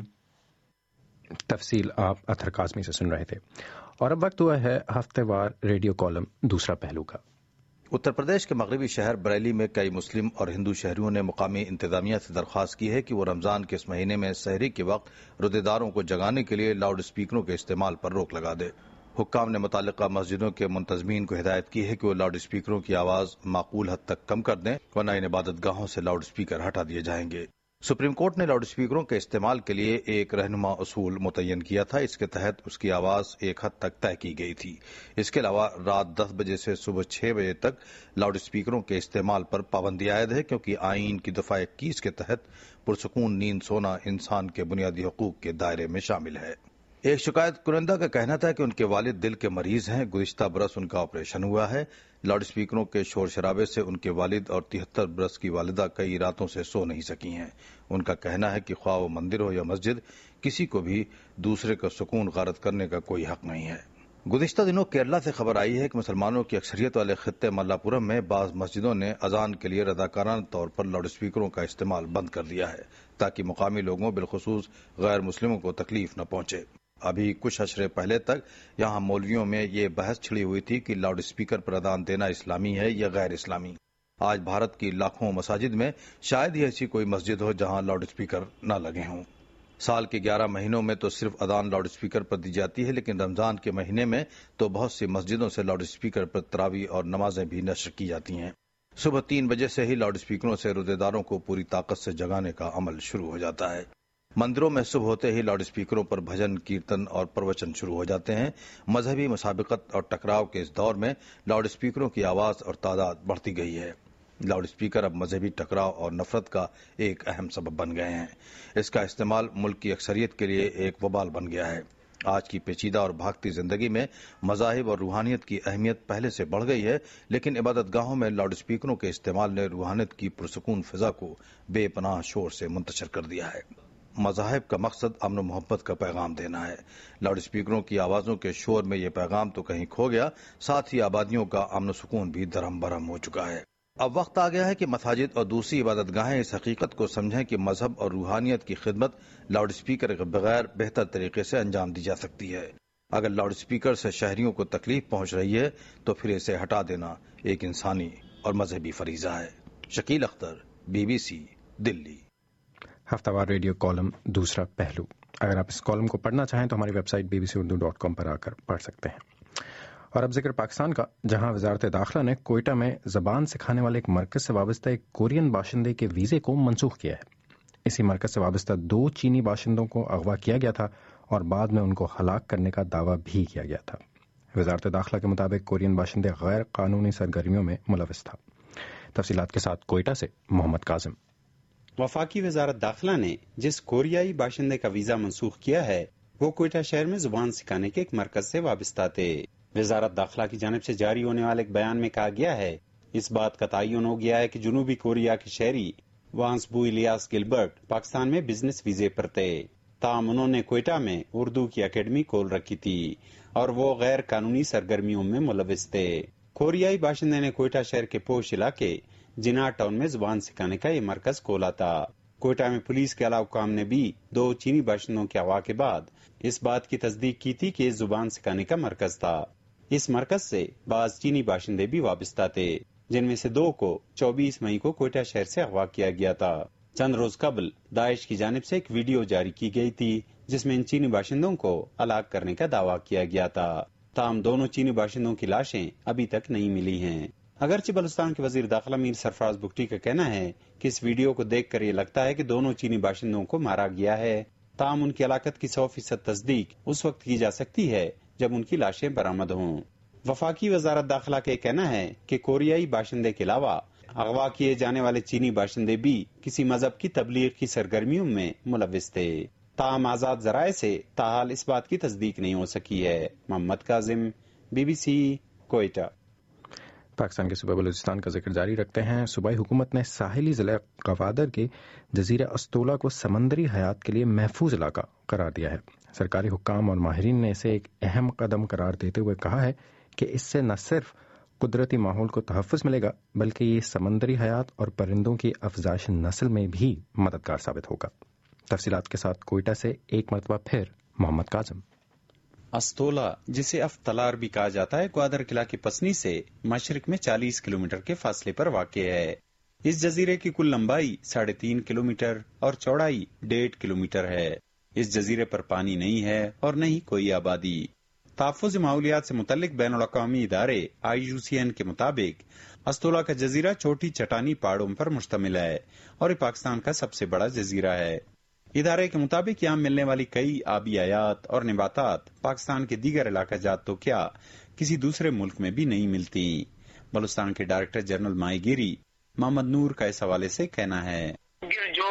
Speaker 1: تفصیل آپ اطہر کاظمی سے سن رہے تھے، اور اب وقت ہوا ہے ہفتے وار ریڈیو کالم دوسرا پہلو کا۔
Speaker 7: اتر پردیش کے مغربی شہر بریلی میں کئی مسلم اور ہندو شہریوں نے مقامی انتظامیہ سے درخواست کی ہے کہ وہ رمضان کے اس مہینے میں سحری کے وقت روزے داروں کو جگانے کے لیے لاؤڈ اسپیکروں کے استعمال پر روک لگا دے۔ حکام نے متعلقہ مسجدوں کے منتظمین کو ہدایت کی ہے کہ وہ لاؤڈ اسپیکروں کی آواز معقول حد تک کم کر دیں، ورنہ ان عبادت گاہوں سے لاؤڈ اسپیکر ہٹا دیے جائیں گے۔ سپریم کورٹ نے لاؤڈ اسپیکروں کے استعمال کے لیے ایک رہنما اصول متعین کیا تھا۔ اس کے تحت اس کی آواز ایک حد تک طے کی گئی تھی۔ اس کے علاوہ رات دس بجے سے صبح چھ بجے تک لاؤڈ اسپیکروں کے استعمال پر پابندی عائد ہے، کیونکہ آئین کی دفعہ اکیس کے تحت پرسکون نیند سونا انسان کے بنیادی حقوق کے دائرے میں شامل ہے۔ ایک شکایت کنندہ کا کہنا تھا کہ ان کے والد دل کے مریض ہیں، گزشتہ برس ان کا آپریشن ہوا ہے۔ لاؤڈ اسپیکروں کے شور شرابے سے ان کے والد اور تہتر برس کی والدہ کئی راتوں سے سو نہیں سکی ہیں۔ ان کا کہنا ہے کہ خواہ وہ مندر ہو یا مسجد، کسی کو بھی دوسرے کا سکون غارت کرنے کا کوئی حق نہیں ہے۔ گزشتہ دنوں کیرلا سے خبر آئی ہے کہ مسلمانوں کی اکثریت والے خطے ملا پورم میں بعض مسجدوں نے اذان کے لیے رضاکارانہ طور پر لاؤڈ اسپیکروں کا استعمال بند کر دیا ہے، تاکہ مقامی لوگوں بالخصوص غیر مسلموں کو تکلیف نہ پہنچے۔ ابھی کچھ اشرے پہلے تک یہاں مولویوں میں یہ بحث چھڑی ہوئی تھی کہ لاؤڈ اسپیکر پر اذان دینا اسلامی ہے یا غیر اسلامی۔ آج بھارت کی لاکھوں مساجد میں شاید ہی ایسی کوئی مسجد ہو جہاں لاؤڈ اسپیکر نہ لگے ہوں۔ سال کے گیارہ مہینوں میں تو صرف اذان لاؤڈ اسپیکر پر دی جاتی ہے، لیکن رمضان کے مہینے میں تو بہت سی مسجدوں سے لاؤڈ اسپیکر پر تراویح اور نمازیں بھی نشر کی جاتی ہیں۔ صبح تین بجے سے ہی لاؤڈ اسپیکروں سے روزے داروں کو پوری طاقت سے جگانے کا عمل شروع ہو جاتا ہے۔ مندروں میں صبح ہوتے ہی لاؤڈ اسپیکروں پر بھجن، کیرتن اور پروچن شروع ہو جاتے ہیں۔ مذہبی مسابقت اور ٹکراؤ کے اس دور میں لاؤڈ اسپیکروں کی آواز اور تعداد بڑھتی گئی ہے۔ لاؤڈ اسپیکر اب مذہبی ٹکراؤ اور نفرت کا ایک اہم سبب بن گئے ہیں۔ اس کا استعمال ملک کی اکثریت کے لیے ایک وبال بن گیا ہے۔ آج کی پیچیدہ اور بھاگتی زندگی میں مذاہب اور روحانیت کی اہمیت پہلے سے بڑھ گئی ہے، لیکن عبادت گاہوں میں لاؤڈ اسپیکروں کے استعمال نے روحانیت کی پرسکون فضا کو بے پناہ شور سے منتشر کر دیا ہے۔ مذاہب کا مقصد امن و محبت کا پیغام دینا ہے۔ لاؤڈ اسپیکروں کی آوازوں کے شور میں یہ پیغام تو کہیں کھو گیا، ساتھ ہی آبادیوں کا امن و سکون بھی درہم برہم ہو چکا ہے۔ اب وقت آ گیا ہے کہ مساجد اور دوسری عبادت گاہیں اس حقیقت کو سمجھیں کہ مذہب اور روحانیت کی خدمت لاؤڈ اسپیکر کے بغیر بہتر طریقے سے انجام دی جا سکتی ہے۔ اگر لاؤڈ اسپیکر سے شہریوں کو تکلیف پہنچ رہی ہے تو پھر اسے ہٹا دینا ایک انسانی اور مذہبی فریضہ ہے۔ Shakeel Akhtar, B B C, Delhi.
Speaker 1: ہفتہ وار ریڈیو کالم دوسرا پہلو۔ اگر آپ اس کالم کو پڑھنا چاہیں تو ہماری website B B C Urdu dot com پر آ کر پڑھ سکتے ہیں۔ اور اب ذکر پاکستان کا، جہاں وزارت داخلہ نے کوئٹہ میں زبان سکھانے والے ایک مرکز سے وابستہ ایک کورین باشندے کے ویزے کو منسوخ کیا ہے۔ اسی مرکز سے وابستہ دو چینی باشندوں کو اغوا کیا گیا تھا اور بعد میں ان کو ہلاک کرنے کا دعویٰ بھی کیا گیا تھا۔ وزارت داخلہ کے مطابق کورین باشندے غیر قانونی سرگرمیوں میں ملوث تھا۔ تفصیلات کے ساتھ کوئٹہ سے محمد کاظم۔
Speaker 8: وفاقی وزارت داخلہ نے جس کوریائی باشندے کا ویزا منسوخ کیا ہے وہ کوئٹہ شہر میں زبان سکھانے کے ایک مرکز سے وابستہ تھے۔ وزارت داخلہ کی جانب سے جاری ہونے والے ایک بیان میں کہا گیا ہے اس بات کا تعین ہو گیا ہے کہ جنوبی کوریا کے شہری وانسبو الیاس گلبرٹ پاکستان میں بزنس ویزے پر تھے، تاہم انہوں نے کوئٹہ میں اردو کی اکیڈمی کھول رکھی تھی اور وہ غیر قانونی سرگرمیوں میں ملوث تھے۔ کوریائی باشندے نے کوئٹہ شہر کے پوش علاقے جناح ٹاؤن میں زبان سکھانے کا یہ مرکز کھولا تھا۔ کوئٹہ میں پولیس کے علاوہ حکام نے بھی دو چینی باشندوں کے اغوا کے بعد اس بات کی تصدیق کی تھی کہ یہ زبان سکھانے کا مرکز تھا۔ اس مرکز سے بعض چینی باشندے بھی وابستہ تھے، جن میں سے دو کو چوبیس مئی کو کوئٹہ شہر سے اغوا کیا گیا تھا۔ چند روز قبل داعش کی جانب سے ایک ویڈیو جاری کی گئی تھی جس میں ان چینی باشندوں کو ہلاک کرنے کا دعویٰ کیا گیا تھا، تاہم دونوں چینی باشندوں کی لاشیں ابھی تک نہیں ملی ہیں۔ اگرچہ بلوچستان کے وزیر داخلہ میر سرفراز بگٹی کا کہنا ہے کہ اس ویڈیو کو دیکھ کر یہ لگتا ہے کہ دونوں چینی باشندوں کو مارا گیا ہے، تاہم ان کی ہلاکت کی سو فیصد تصدیق اس وقت کی جا سکتی ہے جب ان کی لاشیں برآمد ہوں۔ وفاقی وزارت داخلہ کا کہنا ہے کہ کوریائی باشندے کے علاوہ اغوا کیے جانے والے چینی باشندے بھی کسی مذہب کی تبلیغ کی سرگرمیوں میں ملوث تھے، تاہم آزاد ذرائع سے تاحال اس بات کی تصدیق نہیں ہو سکی ہے۔ Muhammad Kazim, B B C, Quetta.
Speaker 1: Pakistan کے صوبہ بلوچستان کا ذکر جاری رکھتے ہیں۔ صوبائی حکومت نے ساحلی ضلع گوادر کے جزیرہ استولا کو سمندری حیات کے لیے محفوظ علاقہ قرار دیا ہے۔ سرکاری حکام اور ماہرین نے اسے ایک اہم قدم قرار دیتے ہوئے کہا ہے کہ اس سے نہ صرف قدرتی ماحول کو تحفظ ملے گا بلکہ یہ سمندری حیات اور پرندوں کی افزائش نسل میں بھی مددگار ثابت ہوگا۔ تفصیلات کے ساتھ کوئٹہ سے ایک مرتبہ پھر محمد کاظم۔
Speaker 8: استولا، جسے اب تلار بھی کہا جاتا ہے، گوادر قلعہ کی پسنی سے مشرق میں چالیس کلومیٹر کے فاصلے پر واقع ہے۔ اس جزیرے کی کل لمبائی ساڑھے تین کلومیٹر اور چوڑائی ڈیڑھ کلومیٹر ہے۔ اس جزیرے پر پانی نہیں ہے اور نہ ہی کوئی آبادی۔ تحفظ ماحولیات سے متعلق بین الاقوامی ادارے آئی یو سی این کے مطابق استولا کا جزیرہ چھوٹی چٹانی پہاڑوں پر مشتمل ہے اور یہ پاکستان کا سب سے بڑا جزیرہ ہے۔ ادارے کے مطابق یہاں ملنے والی کئی آبی حیات اور نباتات پاکستان کے دیگر علاقہ جات تو کیا کسی دوسرے ملک میں بھی نہیں ملتی۔ بلوچستان کے ڈائریکٹر جنرل ماہی گیری محمد نور کا اس حوالے سے کہنا ہے،
Speaker 9: جو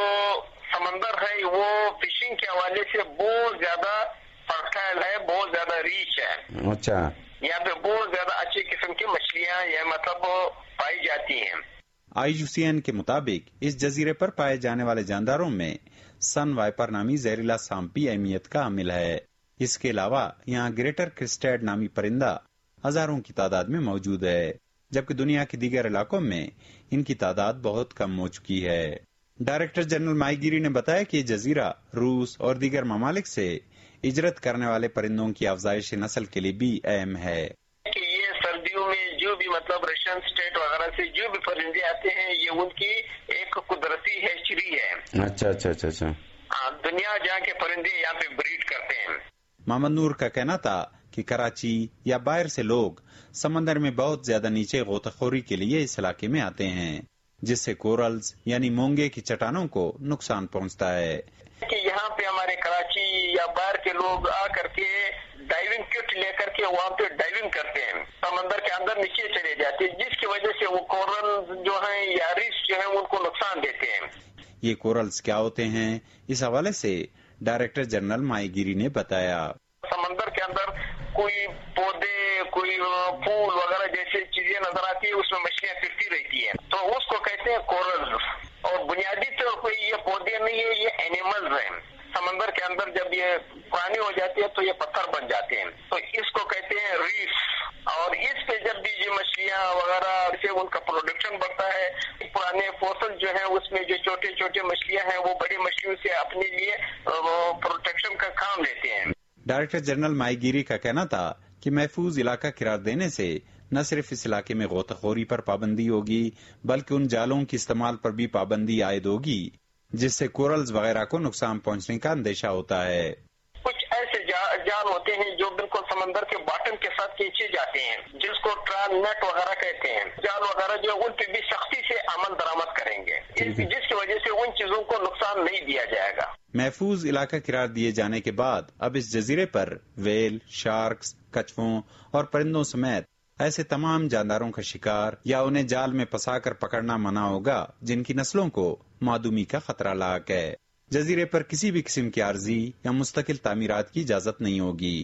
Speaker 9: سمندر ہے وہ فشنگ کے حوالے سے بہت زیادہ فرٹائل ہے، بہت زیادہ ریچ ہے۔
Speaker 8: اچھا،
Speaker 9: یہاں پہ بہت زیادہ اچھی قسم کی مچھلیاں یہ مطلب پائی جاتی ہیں۔
Speaker 8: آئی یو سی این کے مطابق اس جزیرے پر پائے جانے والے جانداروں میں سن وائپر نامی زہریلا سانپ اہمیت کا حامل ہے۔ اس کے علاوہ یہاں گریٹر کرسٹیڈ نامی پرندہ ہزاروں کی تعداد میں موجود ہے، جبکہ دنیا کے دیگر علاقوں میں ان کی تعداد بہت کم ہو چکی ہے۔ ڈائریکٹر جنرل ماہی گیری نے بتایا کہ یہ جزیرہ روس اور دیگر ممالک سے ہجرت کرنے والے پرندوں کی افزائش نسل کے لیے بھی اہم ہے۔
Speaker 9: کہ یہ سردیوں میں جو بھی مطلب رشین اسٹیٹ وغیرہ سے جو بھی پرندے آتے ہیں یہ ان کی ایک قدرتی ہیچری ہے۔
Speaker 8: اچھا اچھا اچھا اچھا
Speaker 9: دنیا جہاں کے پرندے یہاں پہ بریڈ کرتے ہیں۔
Speaker 8: محمد نور کا کہنا تھا کہ کراچی یا باہر سے لوگ سمندر میں بہت زیادہ نیچے غوطہ خوری کے لیے اس علاقے میں آتے ہیں، جس سے کورلز یعنی مونگے کی چٹانوں کو نقصان پہنچتا ہے۔
Speaker 9: کہ یہاں پہ ہمارے کراچی یا باہر کے لوگ آ کر کے ڈائیونگ کٹ لے کر کے وہاں پہ ڈائیونگ کرتے ہیں، سمندر کے اندر نیچے چلے جاتے ہیں، جس کی وجہ سے وہ کورل جو ہیں یا ریف جو ہیں ان کو نقصان دیتے ہیں۔
Speaker 8: یہ کورلز کیا ہوتے ہیں، اس حوالے سے ڈائریکٹر جنرل ماہی گیری نے بتایا،
Speaker 9: سمندر کے اندر کوئی پودے، کوئی پھول وغیرہ جیسی چیزیں نظر آتی ہیں، اس میں مچھلیاں پھرتی رہتی ہیں، تو اس کو کہتے ہیں کورلز۔ اور بنیادی طور پر یہ پودے نہیں ہے، یہ اینیملز ہیں۔ سمندر کے اندر جب یہ پانی ہو جاتی ہے تو یہ پتھر بن جاتے ہیں، تو اس کو کہتے ہیں ریف۔ اور اس پہ جب بھی یہ مچھلیاں وغیرہ سے ان کا پروڈکشن بڑھتا ہے، پرانے فوسل جو ہیں اس میں جو چھوٹے چھوٹے مچھلیاں ہیں وہ بڑی مچھلیوں سے اپنے لیے پروٹیکشن کا کام لیتے ہیں۔
Speaker 8: ڈائریکٹر جنرل ماہی گیری کا کہنا تھا کہ محفوظ علاقہ قرار دینے سے نہ صرف اس علاقے میں غوطہ خوری پر پابندی ہوگی بلکہ ان جالوں کے استعمال پر بھی پابندی عائد ہوگی جس سے کورلز وغیرہ کو نقصان پہنچنے کا اندیشہ ہوتا ہے۔
Speaker 9: کچھ ایسے جال ہوتے ہیں جو بالکل سمندر کے باٹم کے ساتھ کھینچے جاتے ہیں، جس کو ٹران نیٹ وغیرہ کہتے ہیں۔ جال وغیرہ جو ان پہ بھی سختی سے عمل درآمد کریں گے، جس کی وجہ سے ان چیزوں کو نقصان نہیں دیا جائے گا۔
Speaker 8: محفوظ علاقہ قرار دیے جانے کے بعد اب اس جزیرے پر ویل، شارکس، کچھووں اور پرندوں سمیت ایسے تمام جانداروں کا شکار یا انہیں جال میں پھنسا کر پکڑنا منع ہوگا جن کی نسلوں کو معدومی کا خطرہ لاحق ہے۔ جزیرے پر کسی بھی قسم کی عارضی یا مستقل تعمیرات کی اجازت نہیں ہوگی۔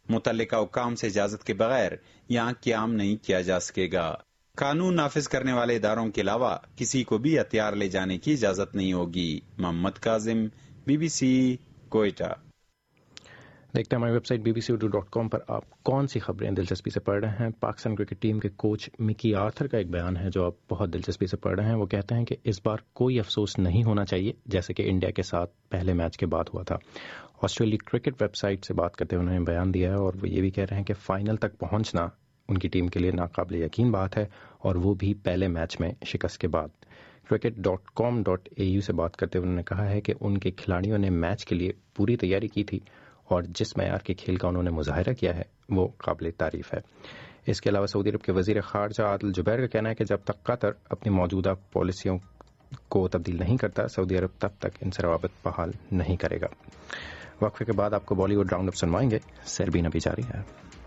Speaker 8: متعلقہ حکام سے اجازت کے بغیر یہاں قیام نہیں کیا جا سکے گا۔ قانون نافذ کرنے والے اداروں کے علاوہ کسی کو بھی ہتھیار لے جانے کی اجازت نہیں ہوگی۔ Muhammad Kazim, B B C, Quetta.
Speaker 1: دیکھتے ہیں ہماری website B B C Urdu dot com پر آپ کون سی خبریں دلچسپی سے پڑھ رہے ہیں۔ پاکستان کرکٹ ٹیم کے کوچ مکی آرتھر کا ایک بیان ہے جو آپ بہت دلچسپی سے پڑھ رہے ہیں۔ وہ کہتے ہیں کہ اس بار کوئی افسوس نہیں ہونا چاہیے جیسے کہ انڈیا کے ساتھ پہلے میچ کے بعد ہوا تھا۔ آسٹریلیا کرکٹ ویب سائٹ سے بات کرتے ہوئے انہوں نے بیان دیا ہے اور وہ یہ بھی کہہ رہے ہیں کہ فائنل تک پہنچنا ان کی ٹیم کے لیے ناقابل یقین بات ہے اور وہ بھی پہلے میچ میں شکست کے بعد۔ Cricket dot com dot A U سے بات کرتے ہوئے انہوں نے کہا ہے کہ ان کے کھلاڑیوں نے میچ کے لیے پوری تیاری کی تھی اور جس معیار کے کھیل کا انہوں نے مظاہرہ کیا ہے وہ قابل تعریف ہے۔ اس کے علاوہ سعودی عرب کے وزیر خارجہ عادل جبیر کا کہنا ہے کہ جب تک قطر اپنی موجودہ پالیسیوں کو تبدیل نہیں کرتا سعودی عرب تب تک ان سے روابط بحال نہیں کرے گا۔ وقفے کے بعد آپ کو بالی ووڈ راؤنڈ اپ سنوائیں گے، سیربین ابھی جاری ہے۔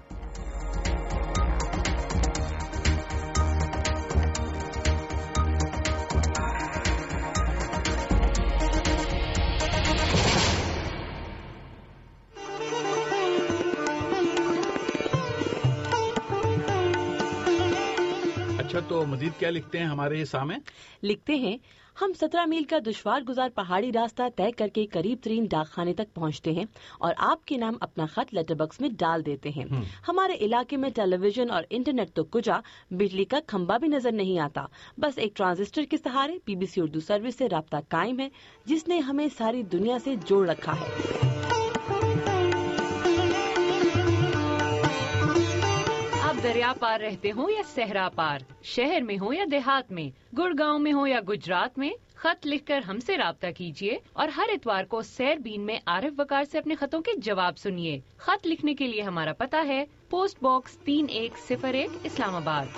Speaker 4: تو مزید کیا لکھتے ہیں ہمارے یہ سامنے؟
Speaker 11: لکھتے ہیں ہم سترہ میل کا دشوار گزار پہاڑی راستہ طے کر کے قریب ترین ڈاک خانے تک پہنچتے ہیں اور آپ کے نام اپنا خط لیٹر باکس میں ڈال دیتے ہیں۔ ہمارے علاقے میں ٹیلی ویژن اور انٹرنیٹ تو کجا، بجلی کا کھمبا بھی نظر نہیں آتا، بس ایک ٹرانزسٹر کے سہارے B B C Urdu service سے رابطہ قائم ہے جس نے ہمیں ساری دنیا سے جوڑ رکھا ہے۔
Speaker 12: دریا پار رہتے ہوں یا صحرا پار، شہر میں ہو یا دیہات میں، گڑگاؤں میں ہو یا گجرات میں، خط لکھ کر ہم سے رابطہ کیجیے اور ہر اتوار کو سیربین میں عارف وقار سے اپنے خطوں کے جواب سنیے۔ خط لکھنے کے لیے ہمارا پتہ ہے پوسٹ باکس تین ایک صفر ایک اسلام آباد۔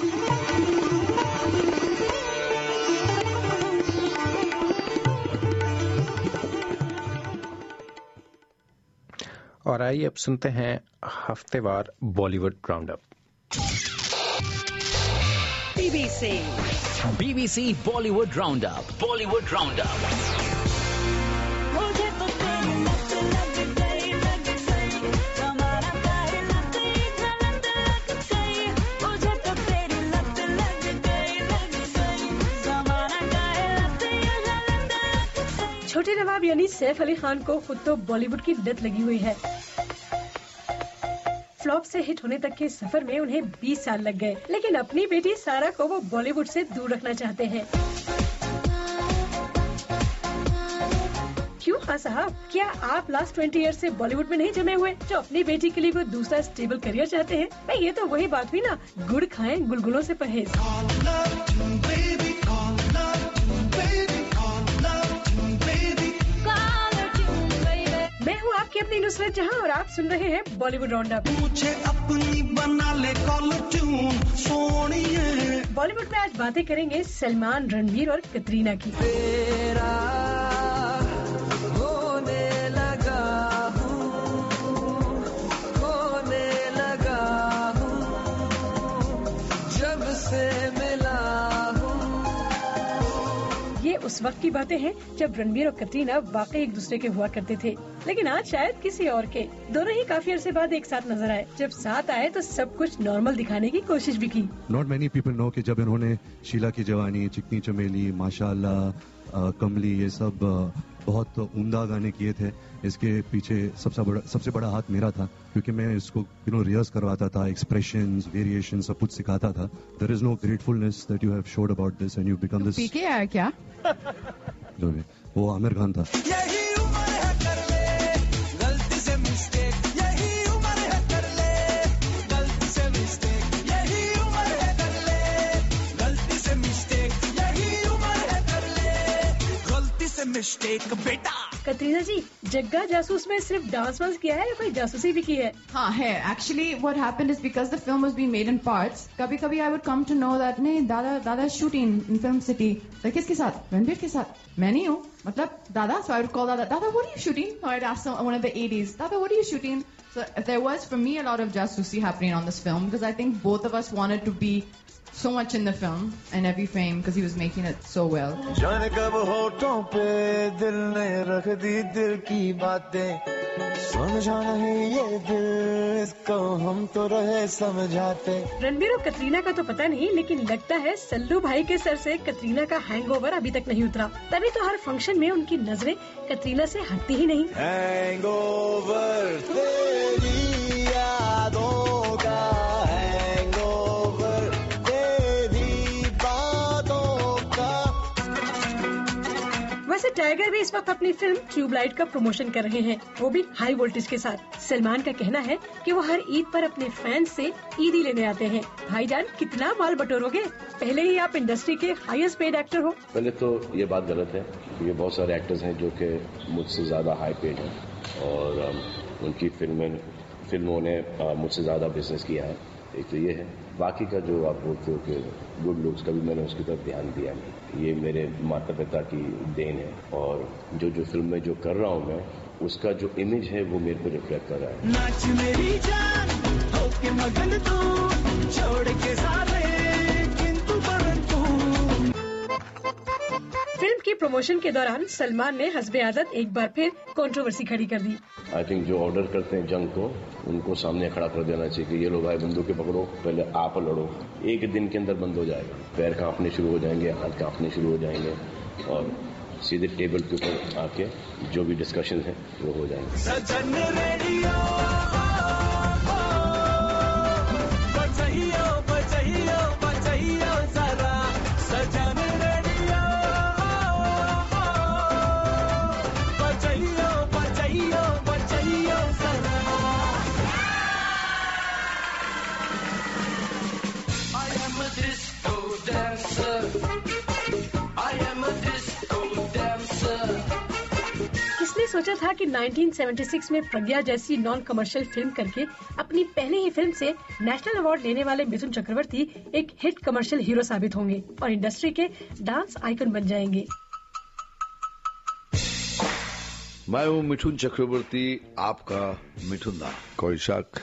Speaker 1: اور آئیے اب سنتے ہیں ہفتے وار Bollywood round up.
Speaker 13: B B C B B C Bollywood round up Bollywood round up.
Speaker 19: Chhote Nawab یعنی سیف علی خان کو خود تو بالی ووڈ کی لت لگی ہوئی ہے۔ فلاپ سے ہٹ ہونے تک کے سفر میں انہیں بیس سال لگ گئے، لیکن اپنی بیٹی سارا کو وہ بالی ووڈ سے دور رکھنا چاہتے ہیں۔ کیوں خان صاحب، کیا آپ لاسٹ ٹوینٹی ایئر سے بالی ووڈ میں نہیں جمے ہوئے جو اپنی بیٹی کے لیے کوئی دوسرا اسٹیبل کریئر چاہتے ہیں؟ بھائی یہ تو وہی بات ہوئی نا، گڑ کھائیں گلگلوں سے پرہیز۔ میں ہوں آپ کی اپنی نصرت جہاں اور آپ سن رہے ہیں Bollywood round up. Bollywood میں آج باتیں کریں گے سلمان، رنویر اور کترینہ کی۔ اس وقت کی باتیں ہیں جب رنویر اور کترینہ واقعی ایک دوسرے کے ہوا کرتے تھے، لیکن آج شاید کسی اور کے۔ دونوں ہی کافی عرصے بعد ایک ساتھ نظر آئے۔ جب ساتھ آئے تو سب کچھ نارمل دکھانے کی کوشش بھی کی۔
Speaker 25: ناٹ مینی پیپل نو کہ جب انہوں نے شیلا کی جوانی، چکنی چمیلی، ماشاء اللہ، کملی، یہ سب بہت عمدہ گانے کیے تھے، اس کے پیچھے سب سے بڑا سب سے بڑا ہاتھ میرا تھا، کیونکہ میں اس کو یو نو ریئرس کرواتا تھا، ایکسپریشنز، ویریشن سب کچھ سکھاتا تھا۔ There is no gratefulness that you have showed about this and you become this.
Speaker 26: P K آیا کیا؟
Speaker 25: جو بھی وہ عامر خان تھا۔
Speaker 19: کترینہ جی، جگا جاسوس میں صرف ڈانس وانس کیا ہے یا کوئی جاسوسی بھی کی ہے؟
Speaker 26: ہاں ہے، actually what happened is because the film was been made in parts, کبھی کبھی I would come to know that نہیں دادا دادا شوٹنگ ان فلم سٹی، کس کے ساتھ؟ رنویر کے ساتھ، میں نہیں ہوں، مطلب دادا، so I would call dada, dada what are you shooting? Or I'd ask one of the eighties, dada what are you shooting? So there was for me a lot of jasusi happening on this film because I think both of us wanted to be so much in the film and every frame because he was making it so well.
Speaker 27: جانے کب ہوٹوں پہ دل نے رکھ دی دل کی باتیں
Speaker 14: समझा नहीं ये दिल इसको हम तो रहे समझाते।
Speaker 19: रणबीर और कतरीना का तो पता नहीं, लेकिन लगता है सल्लू भाई के सर से कतरीना का हैंगओवर अभी तक नहीं उतरा। तभी तो हर फंक्शन में उनकी नजरें कतरीना से हटती ही नहीं।
Speaker 14: हैंगओवर तेरी यादों का, हैंगओवर तेरी बातों का।
Speaker 19: वैसे टाइगर भी इस वक्त अपनी फिल्म ट्यूबलाइट का प्रमोशन कर रहे हैं, वो भी हाई वोल्टेज के साथ। सलमान का कहना है कि वो हर ईद पर अपने फैंस से ईदी लेने आते हैं। भाईजान कितना माल बटोरोगे, पहले ही आप इंडस्ट्री के हाईएस्ट पेड एक्टर हो।
Speaker 15: पहले तो ये बात गलत है, क्योंकि बहुत सारे एक्टर्स हैं जो कि मुझसे ज्यादा हाई पेड हैं और उनकी फिल्में फिल्मों ने मुझसे ज्यादा बिजनेस किया है। एक तो ये है, बाकी का जो आप बोलते हो कि गुड लुक्स, कभी मैंने उसकी तरफ ध्यान दिया नहीं। ये मेरे माता पिता की देन है और जो जो फिल्म में जो कर रहा हूँ मैं, उसका जो इमेज है वो मेरे पे रिफ्लेक्ट कर रहा है।
Speaker 14: नाच मेरी जान होके मगन तू, छोड़ के सारे किंतु परंतु।
Speaker 19: फिल्म की प्रमोशन के दौरान सलमान ने हस्बे आदत एक बार फिर कंट्रोवर्सी खड़ी कर दी।
Speaker 15: आई थिंक जो ऑर्डर करते हैं जंग को, उनको सामने खड़ा कर देना चाहिए कि ये लोग आए बंदूकें पकड़ो, पहले आप लड़ो। एक दिन के अंदर बंद हो जाएगा, पैर कांपने शुरू हो जाएंगे, हाथ कांपने शुरू हो जाएंगे और सीधे टेबल के ऊपर आके जो भी डिस्कशन है वो हो जाएंगे।
Speaker 14: सजन रेडियो बचाइयो बचाइयो बचाइयो जरा, सजन रेडियो बचाइयो बचाइयो बचाइयो जरा। I am a disco dancer, I am a disco dancer।
Speaker 19: किसने सोचा था कि उन्नीस सौ छिहत्तर में प्रज्ञा जैसी नॉन कमर्शियल फिल्म करके अपनी पहली ही फिल्म से नेशनल अवार्ड लेने वाले मिथुन चक्रवर्ती एक हिट कमर्शियल हीरो साबित होंगे और इंडस्ट्री के डांस आइकन बन जाएंगे।
Speaker 16: मैं हूँ मिथुन चक्रवर्ती, आपका मिथुन दा, कोई शक।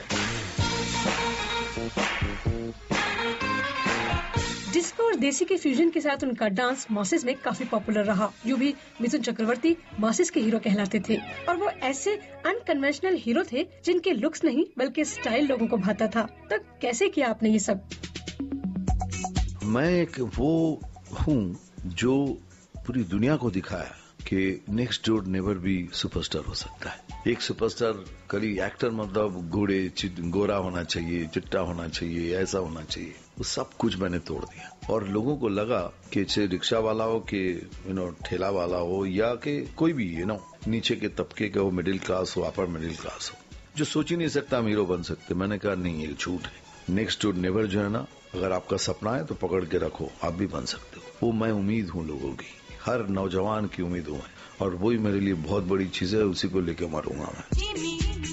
Speaker 19: डिस्को और देसी के फ्यूजन के साथ उनका डांस मॉसिस में काफी पॉपुलर रहा। यूं भी मिथुन चक्रवर्ती मॉसिस के हीरो कहलाते थे और वो ऐसे अनकन्वेंशनल हीरो थे जिनके लुक्स नहीं बल्कि स्टाइल लोगों को भाता था। तो कैसे किया आपने ये सब?
Speaker 16: मैं एक वो हूँ जो पूरी दुनिया को दिखाया कि नेक्स्ट डोर नेवर भी सुपरस्टार हो सकता है। एक सुपरस्टार कभी एक्टर मतलब गोरे गोरा होना चाहिए, चिट्टा होना चाहिए, ऐसा होना चाहिए, वो सब कुछ मैंने तोड़ दिया। और लोगों को लगा कि चाहे रिक्शा वाला हो, कि यू नो ठेला वाला हो, या कि कोई भी यू नो नीचे के तबके का हो, मिडिल क्लास हो, अपर मिडिल क्लास हो, जो सोच ही नहीं सकता हम हीरो बन सकते। मैंने कहा नहीं, ये झूठ है। नेक्स्ट डोर नेवर जो है ना, अगर आपका सपना है तो पकड़ के रखो, आप भी बन सकते हो। वो मैं उम्मीद हूँ लोगों की, हर नौजवान की उम्मीद हूँ, और वही मेरे लिए बहुत बड़ी चीज है, उसी को लेकर मरूंगा मैं।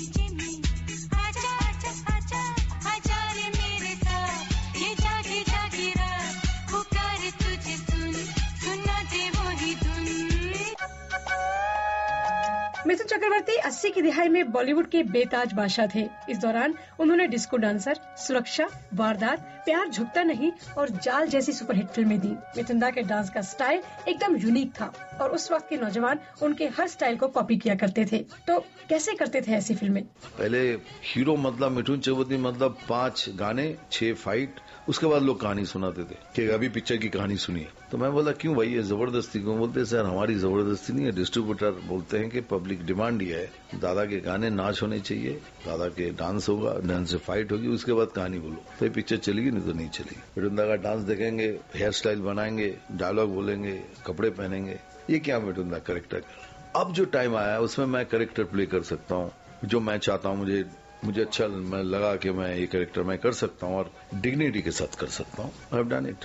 Speaker 19: मिथुन चक्रवर्ती अस्सी की दिहाई में बॉलीवुड के बेताज बादशाह थे। इस दौरान उन्होंने डिस्को डांसर, सुरक्षा, वारदात, प्यार झुकता नहीं और जाल जैसी सुपरहिट फिल्में दी। मिथुन दा के डांस का स्टाइल एकदम यूनिक था और उस वक्त के नौजवान उनके हर स्टाइल को कॉपी किया करते थे। तो कैसे करते थे ऐसी फिल्में?
Speaker 16: पहले हीरो मतलब मिथुन चक्रवर्ती मतलब पांच गाने, छह फाइट, उसके बाद लोग कहानी सुनाते थे कि अभी पिक्चर की कहानी सुनिए। तो मैं बोला क्यों भाई, ये जबरदस्ती क्यों? बोलते सर हमारी जबरदस्ती नहीं है, डिस्ट्रीब्यूटर बोलते हैं कि पब्लिक डिमांड ये है, दादा के गाने नाच होने चाहिए, दादा के डांस होगा, डांस से फाइट होगी, उसके बाद कहानी बोलो। तो ये पिक्चर चलेगी, नहीं तो नहीं चलेगी। मिथुन दा का डांस देखेंगे, हेयर स्टाइल बनाएंगे, डायलॉग बोलेंगे, कपड़े पहनेंगे, ये क्या मिथुन दा करेक्टर कर। अब जो टाइम आया उसमें मैं करेक्टर प्ले कर सकता हूँ जो मैं चाहता हूँ। मुझे मुझे अच्छा मैं लगा कि मैं ये कैरेक्टर मैं कर सकता हूँ और डिग्निटी के साथ कर सकता हूँ। I have done it.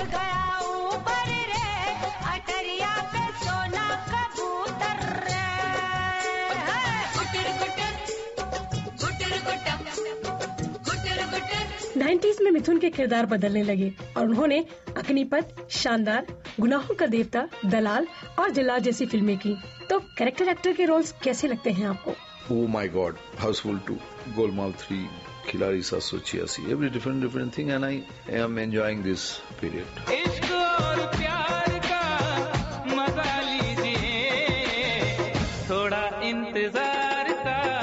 Speaker 19: Nineties में मिथुन के किरदार बदलने लगे और उन्होंने अग्निपथ, शानदार, गुनाहों का देवता, दलाल और जलाल जैसी फिल्में की। तो कैरेक्टर एक्टर के रोल्स कैसे लगते हैं आपको?
Speaker 16: Oh my God, Houseful two, Golmaal three, Khiladi सात सौ छियासी, every different different thing, and I am enjoying this period.
Speaker 14: इश्क और प्यार का मजा लीजिए, थोड़ा इंतजार का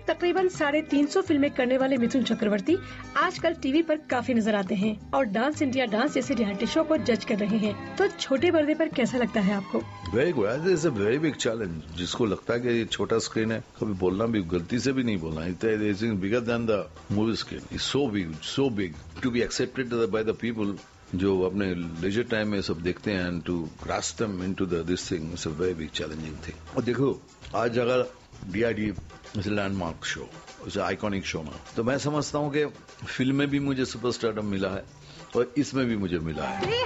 Speaker 19: तकरीबन साढ़े तीन सौ फिल्में करने वाले मिथुन चक्रवर्ती आजकल टीवी पर काफी नजर आते हैं और डांस इंडिया डांस जैसे रियलिटी शो को जज कर रहे हैं। तो छोटे पर्दे पर कैसा लगता है आपको?
Speaker 16: Very good, is a very big challenge. जिसको लगता है कि ये छोटा स्क्रीन है, कभी बोलना भी गलती से भी नहीं बोलना, it's bigger than the movie screen, is so big, so big to be accepted by the people जो अपने लेजर टाइम में सब देखते हैं, and to grasp them into the this thing is a very big challenging thing. और देखो आज अगर D I D is landmark show, is iconic show में, तो मैं समझता हूँ कि फिल्म में भी मुझे सुपरस्टारडम मिला है और इसमें भी मुझे मिला है।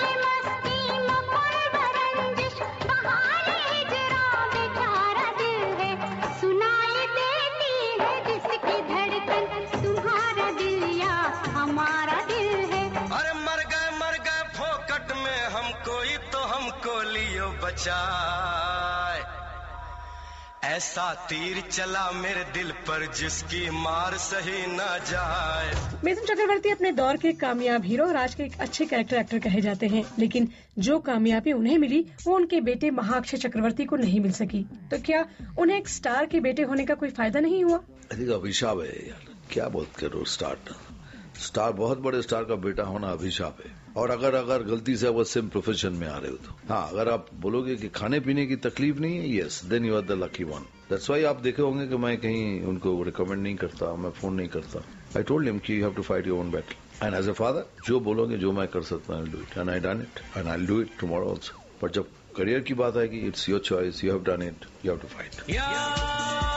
Speaker 3: बचाए ऐसा तीर चला मेरे दिल पर जिसकी मार सही न जाए।
Speaker 19: मिथुन चक्रवर्ती अपने दौर के कामयाब हीरो और आज के एक अच्छे कैरेक्टर एक्टर कहे जाते हैं, लेकिन जो कामयाबी उन्हें मिली वो उनके बेटे महाअक्षय चक्रवर्ती को नहीं मिल सकी। तो क्या उन्हें एक स्टार के बेटे होने का कोई फायदा नहीं हुआ? अधिक
Speaker 16: अभिशाप है यार, क्या बोलते करो। स्टार स्टार बहुत बड़े स्टार का बेटा होना अभिशाप है। और अगर अगर गलती से वो सेम प्रोफेशन में आ रहे हो तो हाँ, अगर आप बोलोगे कि खाने पीने की तकलीफ नहीं है, yes then you are the lucky one. That's why आप देखे होंगे कि मैं कहीं उनको रिकमेंड नहीं करता, मैं फोन नहीं करता। आई टोल्ड हिम कि you have to fight your own battle and as a father जो बोलोगे, जो मैं कर सकता हूँ, I do it and I done it and I do it tomorrow also. पर जब करियर की बात है कि it's your choice, you have done it, you have to fight.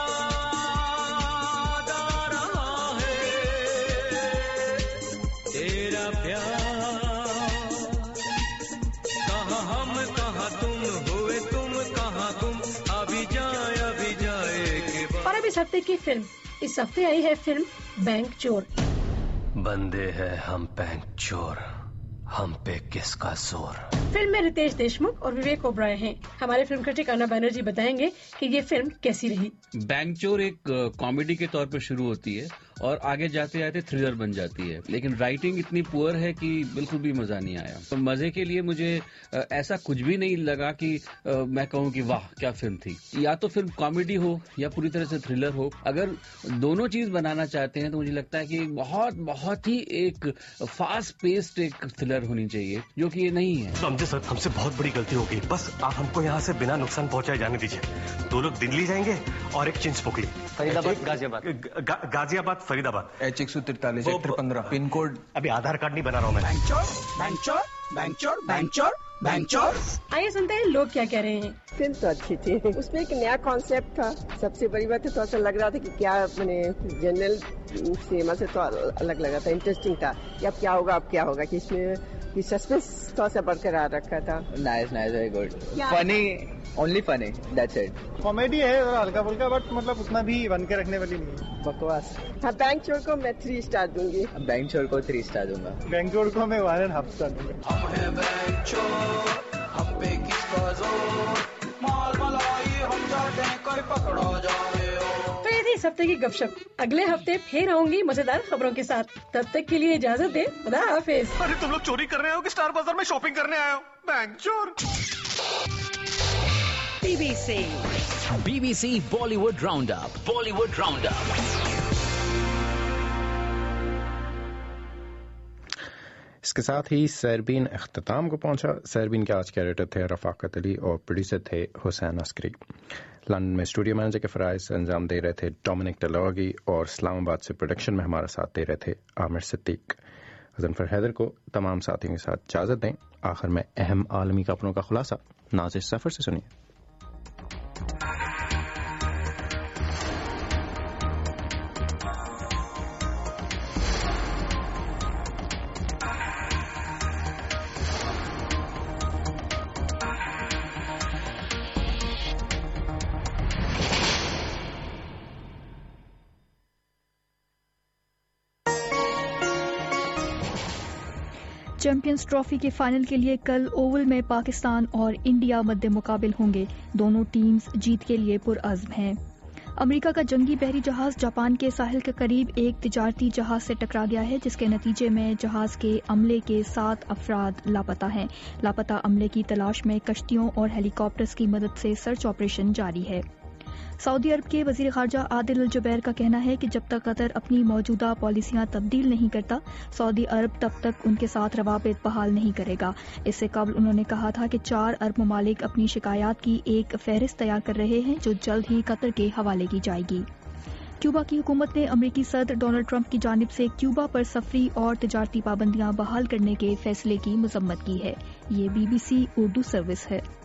Speaker 19: इस हफ्ते की फिल्म, इस हफ्ते आई है फिल्म बैंक चोर।
Speaker 6: बंदे हैं हम बैंक चोर, हम पे किसका जोर।
Speaker 19: फिल्म में रितेश देशमुख और विवेक ओबराय हैं। हमारे फिल्म क्रिटिक अर्णव बैनर्जी बताएंगे कि ये फिल्म कैसी रही।
Speaker 17: बैंक चोर एक कॉमेडी के तौर पर शुरू होती है और आगे जाते जाते थ्रिलर बन जाती है, लेकिन राइटिंग इतनी पुअर है कि बिल्कुल भी मजा नहीं आया। तो मजे के लिए मुझे ऐसा कुछ भी नहीं लगा कि मैं कहूँ कि वाह क्या फिल्म थी। या तो फिल्म कॉमेडी हो या पूरी तरह से थ्रिलर हो। अगर दोनों चीज बनाना चाहते हैं तो मुझे लगता है कि बहुत बहुत ही एक फास्ट पेस्ड एक थ्रिलर होनी चाहिए, जो कि ये नहीं है।
Speaker 18: समझे सर, हमसे बहुत बड़ी गलती हो गई। बस आप हमको यहाँ से बिना नुकसान पहुंचाए जाने दीजिए। दो लोग दिल्ली जाएंगे और एक चिंचपोकली।
Speaker 17: फरीदाबाद गाजियाबाद
Speaker 18: गा, गाजियाबाद फरीदाबाद।
Speaker 17: एच एक सौ तिरतालीस सेक्टर पंद्रह पिन कोड।
Speaker 18: अभी आधार कार्ड नहीं बना रहा हूँ मैं।
Speaker 14: बैंक चोर बैंक चोर बैंक चोर बैंक चोर बैंक चोर।
Speaker 19: आइए सुनते हैं लोग क्या कह रहे हैं।
Speaker 20: फिल्म तो अच्छी थी, उसमें एक नया कॉन्सेप्ट था। सबसे बड़ी बात है तो ऐसा लग रहा था कि क्या मैंने जनरल सिनेमा से तो अलग लगा था, इंटरेस्टिंग था कि अब क्या होगा अब क्या होगा कि इसमें कि सस्पेंस थोड़ा सा बरकरार रखा था।
Speaker 22: Nice nice very good, funny, only funny, that's it.
Speaker 27: Comedy है हल्का फुल्का, बट मतलब उतना भी बन के रखने वाली नहीं है,
Speaker 20: बकवास। हाँ, बैंक चोर को मैं थ्री स्टार दूंगी।
Speaker 22: बैंक चोर को थ्री स्टार दूंगा।
Speaker 27: बैंक चोर को मैं वन एंड हाफ स्टार दूंगा।
Speaker 14: हम है बैंक चोर, हम पे किसका जोर, माल मलाई हम जाते हैं कोई पकड़ा जाए।
Speaker 19: तो ये थी इस हफ्ते की गपशप। अगले हफ्ते फिर आऊंगी मजेदार खबरों के साथ। तब तक के लिए इजाजत दे, खुदा हाफिज।
Speaker 27: अरे तुम लोग चोरी कर रहे हो कि स्टार बाजार में शॉपिंग करने आए हो? बैंक चोर।
Speaker 13: BBC BBC Bollywood round up, Bollywood round up.
Speaker 1: इसके साथ ही सैरबीन अख्ताम को पहुंचा। सैरबीन के आज के एडिटर थे रफाकत अली और प्रोड्यूसर थे हुसैन अस्करी। लंदन में स्टूडियो मैनेजर के फराइज अंजाम दे रहे थे डोमिनिक टलौगी और इस्लामाबाद से प्रोडक्शन में हमारा साथ दे रहे थे आमिर सिद्दीक। गजनफर हैदर को तमाम साथियों के साथ इजाजत दें। आखिर में अहम आलमी खबरों का खुलासा नाज़िर सफर से सुनिए।
Speaker 28: चैंपियंस ट्रॉफी के फाइनल के लिए कल ओवल में पाकिस्तान और इंडिया मद्दे मुकाबिल होंगे। दोनों टीम्स जीत के लिए पुरअज़्म हैं। अमेरिका का जंगी बहरी जहाज जापान के साहिल के करीब एक तिजारती जहाज से टकरा गया है, जिसके नतीजे में जहाज के अमले के सात अफराद लापता हैं। लापता अमले की तलाश में कश्तियों और हेलीकॉप्टर्स की मदद से सर्च ऑपरेशन जारी है। سعودی عرب کے وزیر خارجہ عادل الجبیر کا کہنا ہے کہ جب تک قطر اپنی موجودہ پالیسیاں تبدیل نہیں کرتا سعودی عرب تب تک ان کے ساتھ روابط بحال نہیں کرے گا۔ اس سے قبل انہوں نے کہا تھا کہ چار ارب ممالک اپنی شکایات کی ایک فہرست تیار کر رہے ہیں جو جلد ہی قطر کے حوالے کی جائے گی۔ کیوبا کی حکومت نے امریکی صدر ڈونلڈ ٹرمپ کی جانب سے کیوبا پر سفری اور تجارتی پابندیاں بحال کرنے کے فیصلے کی مذمت کی ہے۔ یہ B B C Urdu service ہے۔